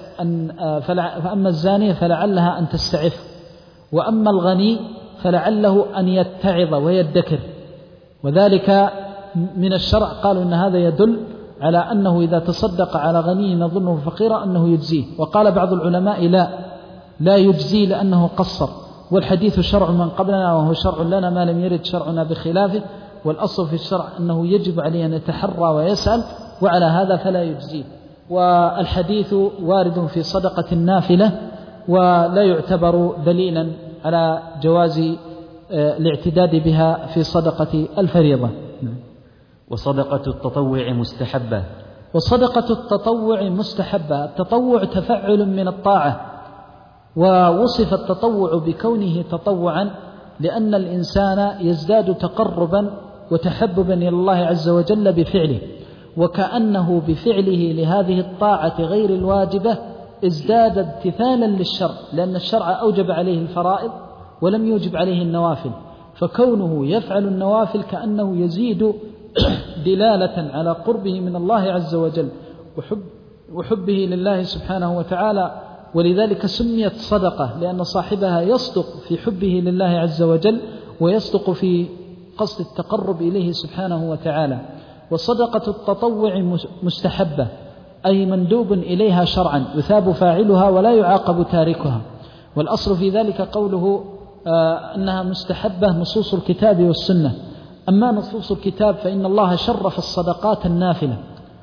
S2: فأما الزانية فلعلها أن تستعف، وأما الغني فلعله أن يتعظ ويدكر، وذلك من الشرع. قالوا إن هذا يدل على أنه إذا تصدق على غني نظنه فقيرا أنه يجزيه. وقال بعض العلماء لا يجزي لأنه قصر، والحديث شرع من قبلنا وهو شرع لنا ما لم يرد شرعنا بخلافه، والأصل في الشرع أنه يجب عليه أن يتحرى ويسأل، وعلى هذا فلا يجزيه. والحديث وارد في صدقة النافلة ولا يعتبر دليلا على جواز الاعتداد بها في صدقة الفريضة.
S1: وصدقة التطوع مستحبة.
S2: وصدقة التطوع مستحبة. التطوع تفعل من الطاعة، ووصف التطوع بكونه تطوعا لأن الإنسان يزداد تقربا وتحببا إلى الله عز وجل بفعله، وكأنه بفعله لهذه الطاعة غير الواجبة ازداد امتثالا للشرع، لأن الشرع أوجب عليه الفرائض ولم يوجب عليه النوافل، فكونه يفعل النوافل كأنه يزيد دلالة على قربه من الله عز وجل وحبه لله سبحانه وتعالى. ولذلك سميت صدقة، لأن صاحبها يصدق في حبه لله عز وجل ويصدق في قصد التقرب إليه سبحانه وتعالى. وصدقة التطوع مستحبة أي مندوب إليها شرعا، يثاب فاعلها ولا يعاقب تاركها. والأصل في ذلك قوله أنها مستحبة نصوص الكتاب والسنة. أما نصوص الكتاب فإن الله شرف الصدقات النافلة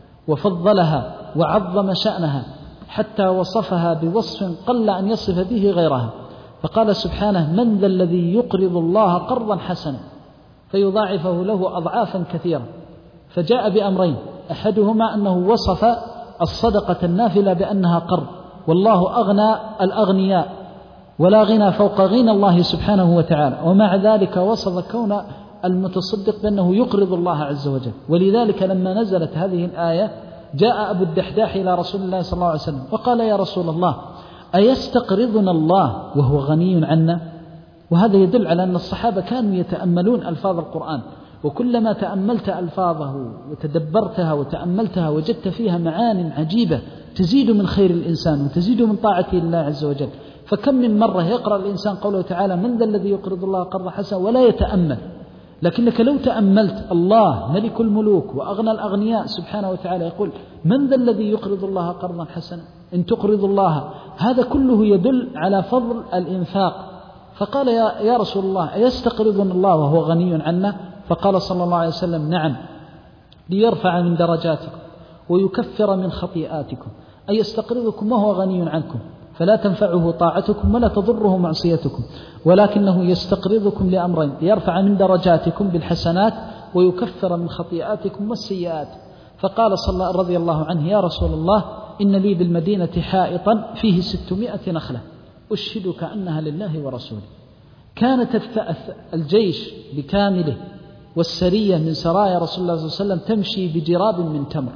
S2: وفضلها وعظم شأنها حتى وصفها بوصف قل أن يصف به غيرها، فقال سبحانه: من ذا الذي يقرض الله قرضا حسنا فيضاعفه له أضعافا كثيرة. فجاء بأمرين، أحدهما أنه وصف الصدقة النافلة بأنها قرض، والله أغنى الأغنياء ولا غنى فوق غنى الله سبحانه وتعالى، ومع ذلك وصف كون المتصدق بأنه يقرض الله عز وجل. ولذلك لما نزلت هذه الآية جاء أبو الدحداح إلى رسول الله صلى الله عليه وسلم وقال: يا رسول الله، أيستقرضنا الله وهو غني عنا؟ وهذا يدل على أن الصحابة كانوا يتأملون ألفاظ القرآن، وكلما تأملت ألفاظه وتدبرتها وتأملتها وجدت فيها معان عجيبة تزيد من خير الإنسان وتزيد من طاعته لله عز وجل. فكم من مرة يقرأ الإنسان قوله تعالى: من ذا الذي يقرض الله قرضا حسنا، ولا يتأمل. لكنك لو تأملت الله ملك الملوك وأغنى الأغنياء سبحانه وتعالى يقول: من ذا الذي يقرض الله قرضا حسنا، إن تقرض الله، هذا كله يدل على فضل الإنفاق. فقال: يا رسول الله، أيستقرضنا الله وهو غني عنا؟ فقال صلى الله عليه وسلم: نعم، ليرفع من درجاتكم ويكفر من خطيئاتكم. أي يستقرضكم وهو غني عنكم فلا تنفعه طاعتكم ولا تضره معصيتكم، ولكنه يستقرضكم لأمرين: ليرفع من درجاتكم بالحسنات ويكفر من خطيئاتكم والسيئات. فقال صلى رضي الله عنه: يا رسول الله، إن لي بالمدينة حائطا فيه 600 نخلة أشهدك أنها لله ورسوله. كانت الجيش بكامله والسرية من سرايا رسول الله صلى الله عليه وسلم تمشي بجراب من تمر،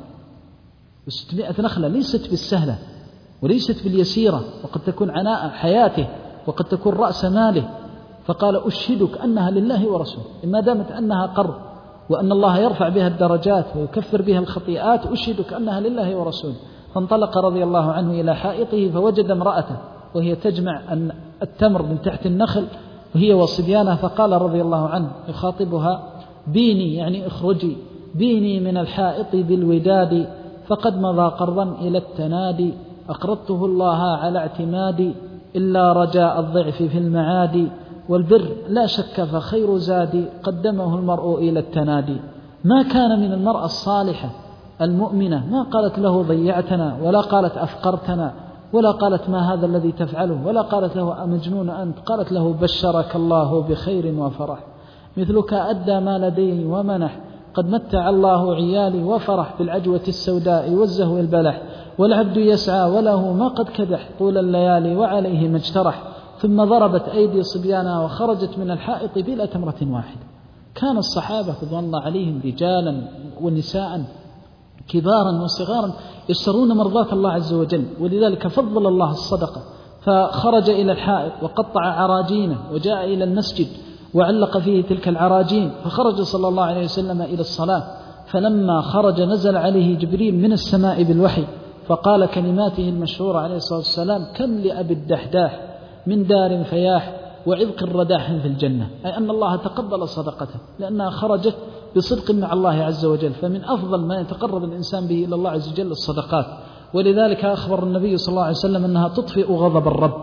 S2: 600 نخلة ليست بالسهلة وليست باليسيرة، وقد تكون عناء حياته وقد تكون رأس ماله. فقال: أشهدك أنها لله ورسوله، ما دامت أنها قرض وأن الله يرفع بها الدرجات ويكفر بها الخطيئات، أشهدك أنها لله ورسوله. فانطلق رضي الله عنه إلى حائطه فوجد امرأته وهي تجمع التمر من تحت النخل وهي وصبيانها، فقال رضي الله عنه يخاطبها: بيني، يعني اخرجي، بيني من الحائط بالوداد، فقد مضى قرضا إلى التنادي، أقرضته الله على اعتمادي، إلا رجاء الضعف في المعادي، والبر لا شك فخير زادي، قدمه المرء إلى التنادي. ما كان من المرأة الصالحة المؤمنة ما قالت له ضيعتنا، ولا قالت أفقرتنا، ولا قالت ما هذا الذي تفعله، ولا قالت له أمجنون أنت، قالت له بشرك الله بخير وفرح، مثلك أدى ما لديه ومنح، قد متع الله عيالي وفرح، بالعجوة السوداء والزهو البلح، والعبد يسعى وله ما قد كدح، طول الليالي وعليه ما اجترح. ثم ضربت أيدي صبيانها وخرجت من الحائط بلا تمرة واحدة. كان الصحابة رضوان الله عليهم رجالا ونساء كبارا وصغارا يشترون مرضات الله عز وجل، ولذلك فضل الله الصدقة، فخرج إلى الحائط وقطع عراجينه وجاء إلى المسجد وعلق فيه تلك العراجين، فخرج صلى الله عليه وسلم إلى الصلاة، فلما خرج نزل عليه جبريل من السماء بالوحي، فقال كلماته المشهورة عليه الصلاة والسلام: كم لأبي الدحداح من دار فياح وعذق الرداح في الجنة، أي أن الله تقبل صدقته لأنها خرجت بصدق مع الله عز وجل. فمن أفضل ما يتقرب الإنسان به إلى الله عز وجل الصدقات، ولذلك أخبر النبي صلى الله عليه وسلم أنها تطفئ غضب الرب.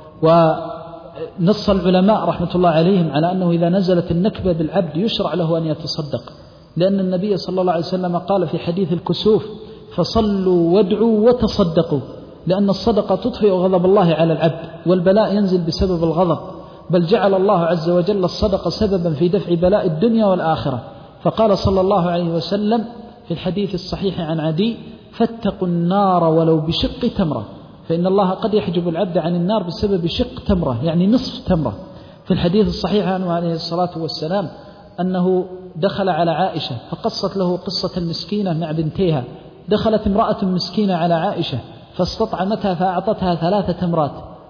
S2: ونص العلماء رحمة الله عليهم على أنه إذا نزلت النكبة بالعبد يشرع له أن يتصدق، لأن النبي صلى الله عليه وسلم قال في حديث الكسوف: فصلوا وادعوا وتصدقوا، لأن الصدقة تطفئ غضب الله على العبد، والبلاء ينزل بسبب الغضب، بل جعل الله عز وجل الصدقة سببا في دفع بلاء الدنيا والآخرة. فقال صلى الله عليه وسلم في الحديث الصحيح عن عدي: فاتقوا النار ولو بشق تمرة، فإن الله قد يحجب العبد عن النار بسبب شق تمرة، يعني نصف تمرة. في الحديث الصحيح عنه عليه الصلاة والسلام أنه دخل على عائشة فقصت له قصة المسكينة مع بنتيها. دخلت امرأة مسكينة على عائشة فاستطعمتها فأعطتها 3 تمرات،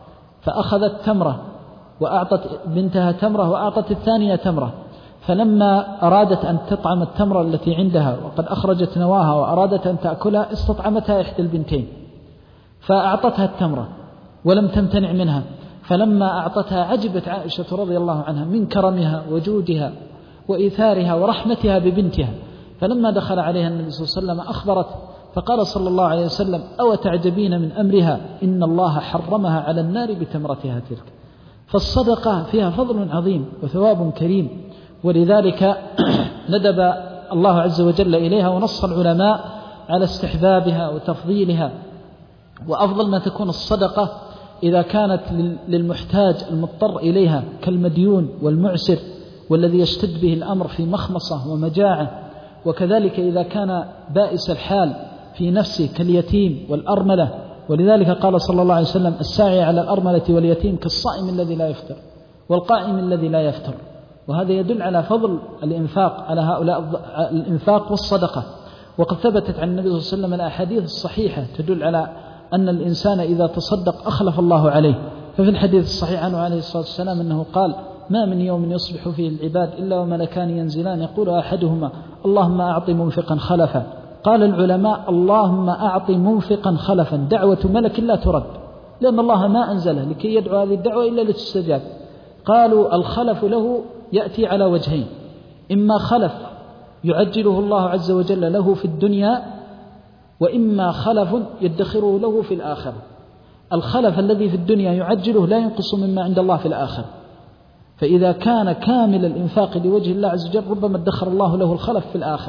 S2: فأخذت تمرة وأعطت بنتها تمرة وأعطت الثانية تمرة، فلما أرادت أن تطعم التمرة التي عندها وقد أخرجت نواها وأرادت أن تأكلها استطعمتها إحدى البنتين فأعطتها التمرة ولم تمتنع منها، فلما أعطتها عجبت عائشة رضي الله عنها من كرمها وجودها وإيثارها ورحمتها ببنتها. فلما دخل عليها النبي صلى الله عليه وسلم أخبرت، فقال صلى الله عليه وسلم: أو تعجبين من أمرها إن الله حرمها على النار بتمرتها تلك. فالصدقة فيها فضل عظيم وثواب كريم، ولذلك ندب الله عز وجل إليها، ونص العلماء على استحبابها وتفضيلها. وأفضل ما تكون الصدقة إذا كانت للمحتاج المضطر إليها كالمديون والمعسر والذي يشتد به الأمر في مخمصة ومجاعة، وكذلك إذا كان بائس الحال في نفسه كاليتيم والأرملة. ولذلك قال صلى الله عليه وسلم: الساعي على الأرملة واليتيم كالصائم الذي لا يفطر والقائم الذي لا يفطر. وهذا يدل على فضل الإنفاق على هؤلاء، الإنفاق والصدقة. وقد ثبتت عن النبي صلى الله عليه وسلم الأحاديث الصحيحة تدل على أن الإنسان إذا تصدق أخلف الله عليه. ففي الحديث الصحيح عنه عليه الصلاة والسلام أنه قال: ما من يوم يصبح فيه العباد إلا وملكان ينزلان يقول أحدهما: اللهم أعط منفقا خلفا. قال العلماء: اللهم أعط منفقا خلفا دعوة ملك لا ترد، لأن الله ما أنزله لكي يدعو هذه الدعوة إلا لتستجاب. قالوا: الخلف له يأتي على وجهين: إما خلف يعجله الله عز وجل له في الدنيا، وإما خلف يدخره له في الآخرة. الخلف الذي في الدنيا يعجله لا ينقص مما عند الله في الآخرة، فإذا كان كامل الإنفاق لوجه الله عز وجل ربما ادخر الله له الخلف في الآخرة،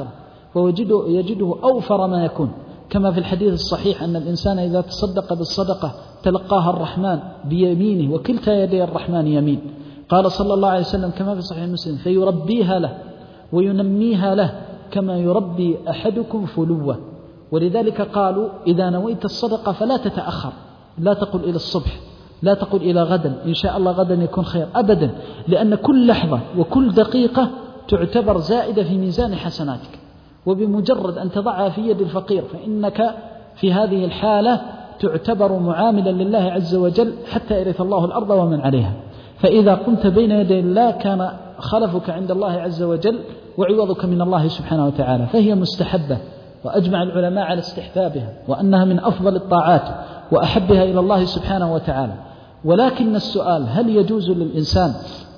S2: ويجده أوفر ما يكون، كما في الحديث الصحيح أن الإنسان إذا تصدق بالصدقة تلقاها الرحمن بيمينه وكلتا يدي الرحمن يمين. قال صلى الله عليه وسلم كما في صحيح مسلم: فيربيها له وينميها له كما يربي أحدكم فلوة. ولذلك قالوا: إذا نويت الصدقة فلا تتأخر، لا تقل إلى الصبح، لا تقل إلى غدا إن شاء الله غدا يكون خير، أبدا، لأن كل لحظة وكل دقيقة تعتبر زائدة في ميزان حسناتك، وبمجرد أن تضعها في يد الفقير فإنك في هذه الحالة تعتبر معاملا لله عز وجل حتى يرث الله الأرض ومن عليها. فإذا قمت بين يدي الله كان خلفك عند الله عز وجل وعوضك من الله سبحانه وتعالى، فهي مستحبة، وأجمع العلماء على استحبابها وأنها من أفضل الطاعات وأحبها إلى الله سبحانه وتعالى. ولكن السؤال: هل يجوز للإنسان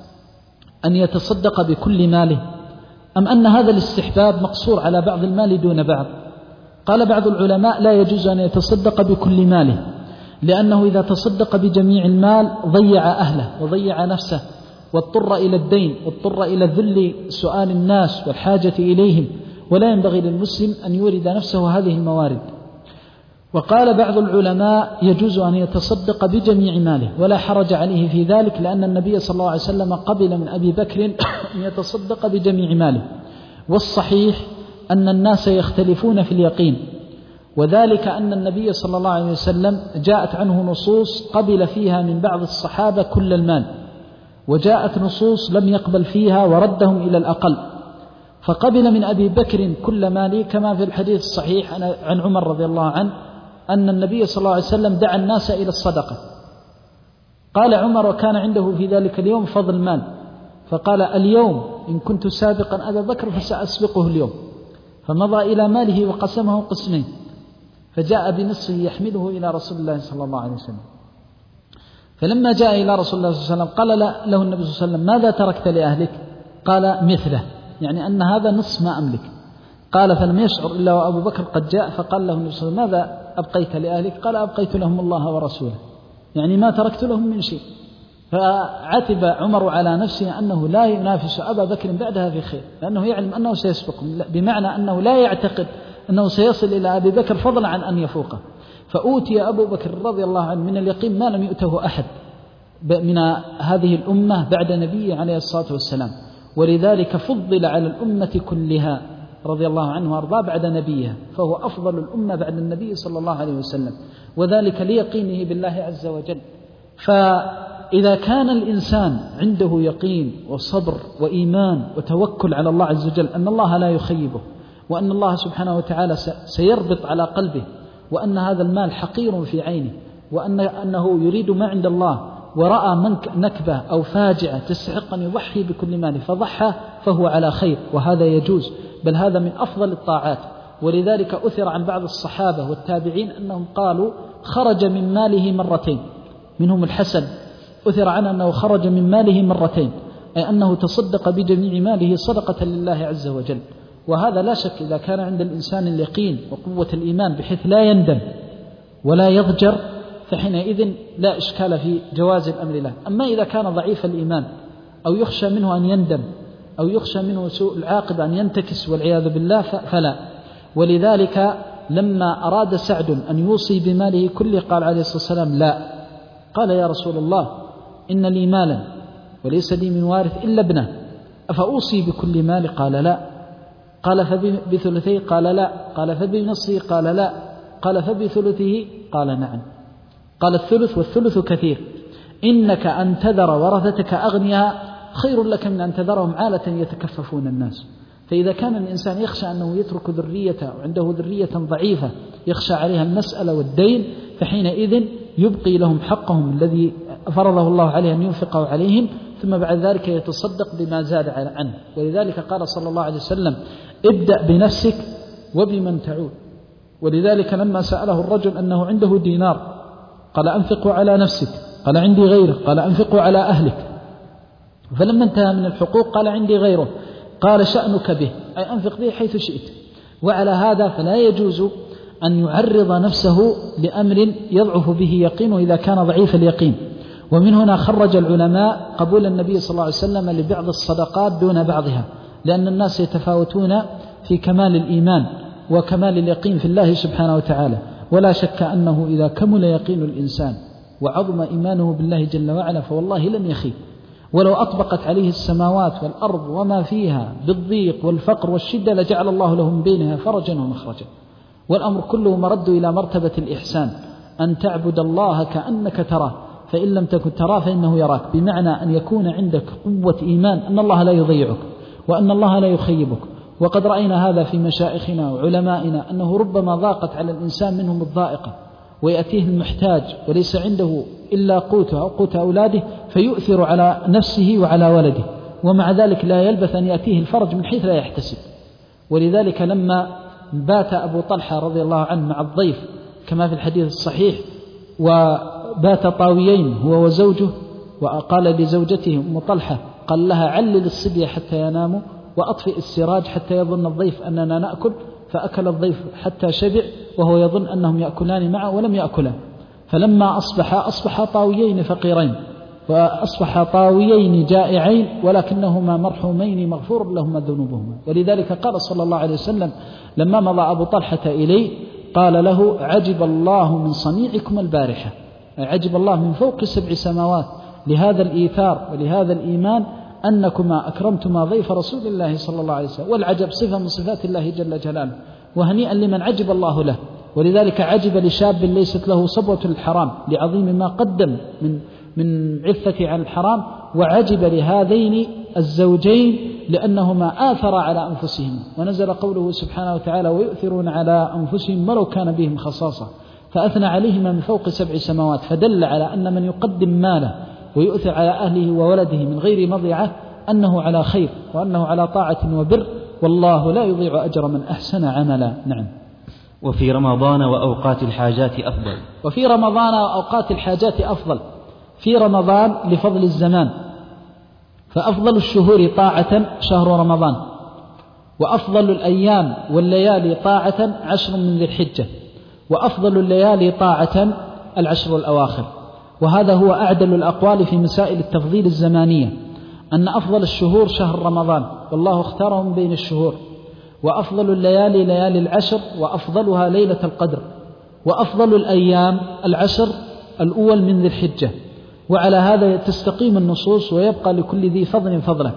S2: أن يتصدق بكل ماله، أم أن هذا الاستحباب مقصور على بعض المال دون بعض؟ قال بعض العلماء: لا يجوز أن يتصدق بكل ماله، لأنه إذا تصدق بجميع المال ضيع أهله وضيع نفسه واضطر إلى الدين واضطر إلى ذل سؤال الناس والحاجة إليهم، ولا ينبغي للمسلم أن يورد نفسه هذه الموارد. وقال بعض العلماء يجوز أن يتصدق بجميع ماله ولا حرج عليه في ذلك، لأن النبي صلى الله عليه وسلم قبل من أبي بكر أن يتصدق بجميع ماله. والصحيح أن الناس يختلفون في اليقين، وذلك أن النبي صلى الله عليه وسلم جاءت عنه نصوص قبل فيها من بعض الصحابة كل المال، وجاءت نصوص لم يقبل فيها وردهم إلى الأقل. فقبل من أبي بكر كل ماله، كما في الحديث الصحيح عن عمر رضي الله عنه أن النبي صلى الله عليه وسلم دعا الناس إلى الصدقة. قال عمر وكان عنده في ذلك اليوم فضل مال، فقال اليوم إن كنت سابقا أبا بكر فسأسبقه اليوم، فمضى إلى ماله وقسمه قسمين، فجاء بنصفه يحمله إلى رسول الله صلى الله عليه وسلم. فلما جاء إلى رسول الله صلى الله عليه وسلم قال له النبي صلى الله عليه وسلم ماذا تركت لأهلك؟ قال مثله، يعني أن هذا نصف ما أملك. قال فلم يشعر إلا وأبو بكر قد جاء، فقال له النبي صلى الله عليه وسلم ماذا أبقيت لأهلك؟ قال أبقيت لهم الله ورسوله، يعني ما تركت لهم من شيء. فعتب عمر على نفسه أنه لا ينافس أبا بكر بعدها في خير، لأنه يعلم أنه سيسبقه، بمعنى أنه لا يعتقد أنه سيصل إلى أبي بكر فضلا عن أن يفوقه. فأوتي أبو بكر رضي الله عنه من اليقين ما لم يؤته أحد من هذه الأمة بعد نبيه عليه الصلاة والسلام، ولذلك فضل على الأمة كلها رضي الله عنه وأرضاه بعد نبيها، فهو أفضل الأمة بعد النبي صلى الله عليه وسلم، وذلك ليقينه بالله عز وجل. فإذا كان الإنسان عنده يقين وصبر وإيمان وتوكل على الله عز وجل أن الله لا يخيبه، وأن الله سبحانه وتعالى سيربط على قلبه، وأن هذا المال حقير في عينه، وأنه يريد ما عند الله، ورأى نكبة أو فاجعة تستحق أن يضحي بكل ماله فضحى، فهو على خير، وهذا يجوز، بل هذا من أفضل الطاعات. ولذلك أثر عن بعض الصحابة والتابعين أنهم قالوا خرج من ماله مرتين، منهم الحسن أثر عنه أنه خرج من ماله مرتين، أي أنه تصدق بجميع ماله صدقة لله عز وجل. وهذا لا شك إذا كان عند الإنسان اليقين وقوة الإيمان بحيث لا يندم ولا يضجر، فحينئذ لا إشكال في جواز الأمر له. أما إذا كان ضعيف الإيمان أو يخشى منه أن يندم أو يخشى منه سوء العاقبة أن ينتكس والعياذ بالله فلا. ولذلك لما أراد سعد أن يوصي بماله كله قال عليه الصلاة والسلام لا، قال يا رسول الله إن لي مالا وليس لي من وارث إلا ابنه، أفأوصي بكل مالي؟ قال لا. قال فبثلثيه؟ قال لا. قال فبنصفه؟ قال لا. قال فبثلثه؟ قال نعم. قال الثلث والثلث كثير، إنك أن تذر ورثتك أغنياء خير لك من أن تذرهم عالة يتكففون الناس. فإذا كان الإنسان يخشى أنه يترك ذريته وعنده ذرية ضعيفة يخشى عليها المسألة والدين، فحينئذ يبقي لهم حقهم الذي فرضه الله عليه أن ينفقه عليهم، ثم بعد ذلك يتصدق بما زاد عنه. ولذلك قال صلى الله عليه وسلم ابدأ بنفسك وبمن تعود. ولذلك لما سأله الرجل أنه عنده دينار قال أنفقه على نفسك، قال عندي غيره، قال أنفقه على أهلك. فلما انتهى من الحقوق قال عندي غيره، قال شأنك به، أي أنفق به حيث شئت. وعلى هذا فلا يجوز أن يعرض نفسه لأمر يضعف به يقينه إذا كان ضعيف اليقين. ومن هنا خرج العلماء قبول النبي صلى الله عليه وسلم لبعض الصدقات دون بعضها، لأن الناس يتفاوتون في كمال الإيمان وكمال اليقين في الله سبحانه وتعالى. ولا شك أنه إذا كمل يقين الإنسان وعظم إيمانه بالله جل وعلا فوالله لم يخيب، ولو أطبقت عليه السماوات والأرض وما فيها بالضيق والفقر والشدة لجعل الله له من بينها فرجا ومخرجا. والأمر كله مرد إلى مرتبة الإحسان، أن تعبد الله كأنك تراه، فإن لم تكن تراه فإنه يراك، بمعنى أن يكون عندك قوة إيمان أن الله لا يضيعك وأن الله لا يخيبك. وقد رأينا هذا في مشائخنا وعلمائنا أنه ربما ضاقت على الإنسان منهم الضائقة ويأتيه المحتاج وليس عنده إلا قوته أو قوت أولاده فيؤثر على نفسه وعلى ولده، ومع ذلك لا يلبث أن يأتيه الفرج من حيث لا يحتسب. ولذلك لما بات أبو طلحة رضي الله عنه مع الضيف كما في الحديث الصحيح، وبات طاويين هو وزوجه، وقال لزوجته أم طلحة قال لها علل الصبية حتى يناموا وأطفئ السراج حتى يظن الضيف أننا نأكل، فأكل الضيف حتى شبع وهو يظن أنهم يأكلان معه ولم يأكلا. فلما أصبح طاويين فقيرين، وأصبح طاويين جائعين، ولكنهما مرحومين مغفور لهما ذنوبهما. ولذلك قال صلى الله عليه وسلم لما مضى أبو طلحة إليه قال له: عجب الله من صنيعكم البارحة، عجب الله من فوق 7 سماوات لهذا الإيثار ولهذا الإيمان أنكما أكرمتما ضيف رسول الله صلى الله عليه وسلم. والعجب صفة من صفات الله جل جلاله، وهنيئا لمن عجب الله له. ولذلك عجب لشاب ليست له صبوة الحرام لعظيم ما قدم من عفة عن الحرام، وعجب لهذين الزوجين لأنهما آثر على أنفسهم. ونزل قوله سبحانه وتعالى: ويؤثرون على أنفسهم ولو كان بهم خصاصة، فأثنى عليهما من فوق 7 سماوات، فدل على أن من يقدم ماله ويؤثر على أهله وولده من غير مضيعة أنه على خير وأنه على طاعة وبر، والله لا يضيع أجر من أحسن عملا. نعم.
S1: وفي رمضان وأوقات الحاجات أفضل.
S2: وفي رمضان وأوقات الحاجات أفضل. في رمضان لفضل الزمان، فأفضل الشهور طاعة شهر رمضان، وأفضل الأيام والليالي طاعة 10 من ذي الحجة، وأفضل الليالي طاعة 10 الأواخر. وهذا هو أعدل الأقوال في مسائل التفضيل الزمانية، أن أفضل الشهور شهر رمضان والله اختارهم بين الشهور، وأفضل الليالي ليالي 10، وأفضلها ليلة القدر، وأفضل الأيام 10 الأول من ذي الحجة. وعلى هذا تستقيم النصوص ويبقى لكل ذي فضل فضله.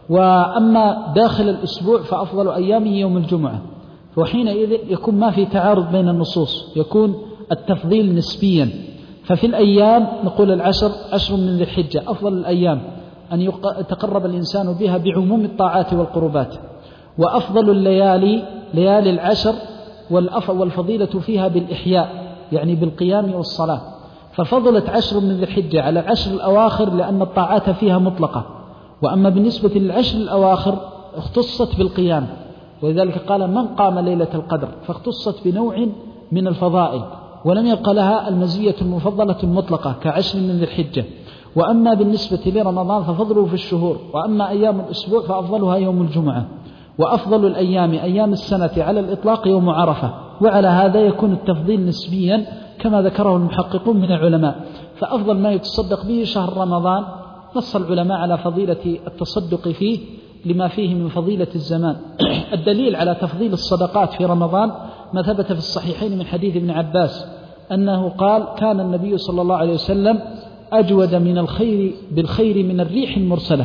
S2: وأما داخل الأسبوع فأفضل أيامه يوم الجمعة، وحينئذ يكون ما في تعارض بين النصوص، يكون التفضيل نسبيا. ففي الأيام نقول 10 من ذي الحجة أفضل الأيام أن يتقرب الإنسان بها بعموم الطاعات والقربات. وأفضل الليالي ليالي 10 والفضيلة فيها بالإحياء، يعني بالقيام والصلاة، ففضلت 10 من ذي الحجة على 10 الأواخر لأن الطاعات فيها مطلقة. وأما بالنسبة لل10 الأواخر اختصت بالقيام، ولذلك قال: من قام ليلة القدر، فاختصت بنوع من الفضائل، ولم يبقى لها المزية المفضلة المطلقة ك10 من ذي الحجة. وأما بالنسبة لرمضان ففضله في الشهور. وأما أيام الأسبوع فأفضلها يوم الجمعة. وأفضل الأيام أيام السنة على الإطلاق يوم عرفة. وعلى هذا يكون التفضيل نسبيا كما ذكره المحققون من العلماء. فأفضل ما يتصدق به شهر رمضان، نص العلماء على فضيلة التصدق فيه لما فيه من فضيلة الزمان. الدليل على تفضيل الصدقات في رمضان ما ثبت في الصحيحين من حديث ابن عباس أنه قال: كان النبي صلى الله عليه وسلم أجود من الخير بالخير من الريح المرسلة،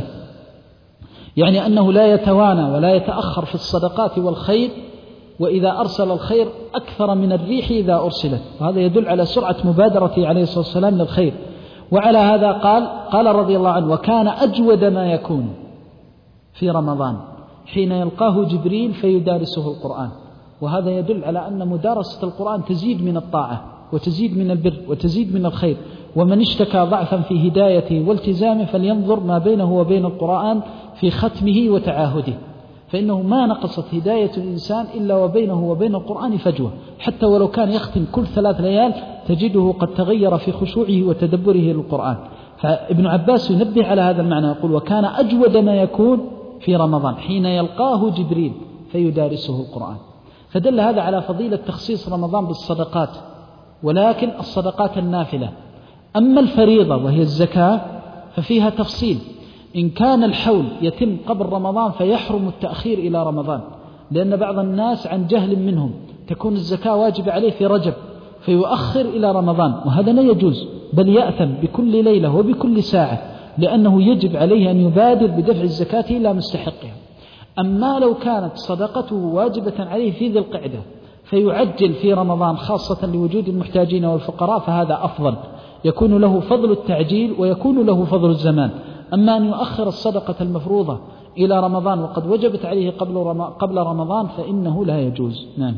S2: يعني أنه لا يتوانى ولا يتأخر في الصدقات والخير، وإذا أرسل الخير أكثر من الريح إذا أرسلت، وهذا يدل على سرعة مبادرته عليه الصلاة والسلام للخير. وعلى هذا قال رضي الله عنه: وكان أجود ما يكون في رمضان حين يلقاه جبريل فيدارسه القرآن. وهذا يدل على أن مدارسة القرآن تزيد من الطاعة وتزيد من البر وتزيد من الخير. ومن اشتكى ضعفا في هدايته والتزامه فلينظر ما بينه وبين القرآن في ختمه وتعاهده، فإنه ما نقصت هداية الإنسان إلا وبينه وبين القرآن فجوة، حتى ولو كان يختم كل 3 ليال تجده قد تغير في خشوعه وتدبره للقرآن. فابن عباس ينبه على هذا المعنى، يقول: وكان أجود ما يكون في رمضان حين يلقاه جبريل فيدارسه القرآن. فدل هذا على فضيلة تخصيص رمضان بالصدقات، ولكن الصدقات النافلة. أما الفريضة وهي الزكاة ففيها تفصيل. إن كان الحول يتم قبل رمضان فيحرم التأخير إلى رمضان، لأن بعض الناس عن جهل منهم تكون الزكاة واجب عليه في رجب فيؤخر إلى رمضان، وهذا لا يجوز، بل يأثم بكل ليلة وبكل ساعة، لأنه يجب عليه أن يبادر بدفع الزكاة إلى مستحقها. أما لو كانت صدقته واجبة عليه في ذي القعدة فيعجل في رمضان خاصة لوجود المحتاجين والفقراء فهذا أفضل، يكون له فضل التعجيل ويكون له فضل الزمان. أما أن يؤخر الصدقة المفروضة إلى رمضان وقد وجبت عليه قبل رمضان فإنه لا يجوز. نعم.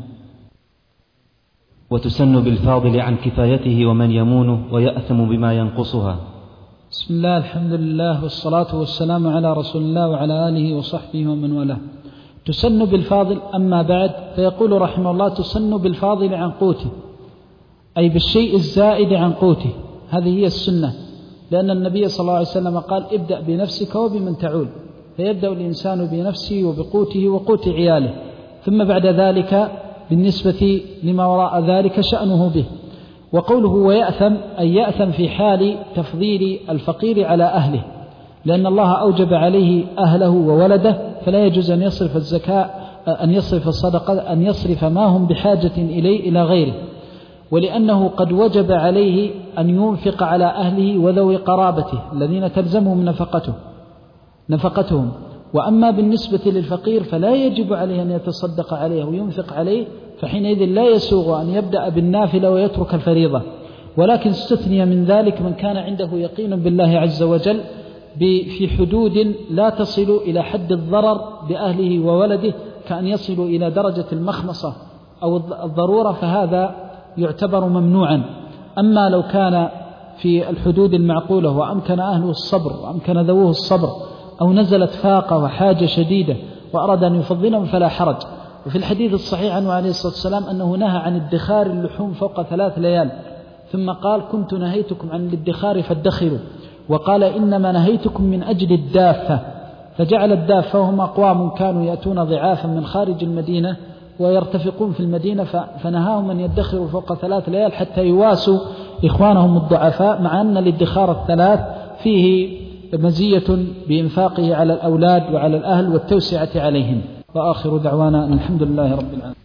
S1: وتسن بالفاضل عن كفايته ومن يمونه ويأثم بما ينقصها.
S2: بسم الله، الحمد لله، والصلاة والسلام على رسول الله وعلى آله وصحبه ومن والاه. تسن بالفاضل. أما بعد، فيقول رحمه الله: تسن بالفاضل عن قوته، أي بالشيء الزائد عن قوته. هذه هي السنة، لأن النبي صلى الله عليه وسلم قال: ابدأ بنفسك وبمن تعول. فيبدأ الإنسان بنفسه وبقوته وقوت عياله، ثم بعد ذلك بالنسبة لما وراء ذلك شأنه به. وقوله ويأثم أي يأثم في حال تفضيل الفقير على أهله، لأن الله أوجب عليه أهله وولده، فلا يجوز أن يصرف الزكاة، أن يصرف الصدقة، أن يصرف ما هم بحاجة إليه إلى غيره، ولأنه قد وجب عليه أن ينفق على أهله وذوي قرابته الذين تلزمهم نفقتهم. وأما بالنسبة للفقير فلا يجب عليه أن يتصدق عليه وينفق عليه، فحينئذ لا يسوغ أن يبدأ بالنافلة ويترك الفريضة، ولكن استثني من ذلك من كان عنده يقين بالله عز وجل في حدود لا تصل إلى حد الضرر بأهله وولده، كأن يصلوا إلى درجة المخمصة أو الضرورة، فهذا يعتبر ممنوعا. أما لو كان في الحدود المعقولة وأمكن أهله الصبر وأمكن ذووه الصبر، أو نزلت فاقة وحاجة شديدة وأراد أن يفضلهم فلا حرج. وفي الحديث الصحيح عنه عليه الصلاة والسلام أنه نهى عن ادخار اللحوم فوق 3 ليال، ثم قال كنت نهيتكم عن الادخار فادخروا، وقال إنما نهيتكم من أجل الدافة، فجعل الدافة وهم أقوام كانوا يأتون ضعافا من خارج المدينة ويرتفقون في المدينة، فنهاهم أن يدخروا فوق 3 ليال حتى يواسوا إخوانهم الضعفاء، مع أن الادخار 3 فيه مزية بإنفاقه على الأولاد وعلى الأهل والتوسعة عليهم. وآخر دعوانا الحمد لله رب العالمين.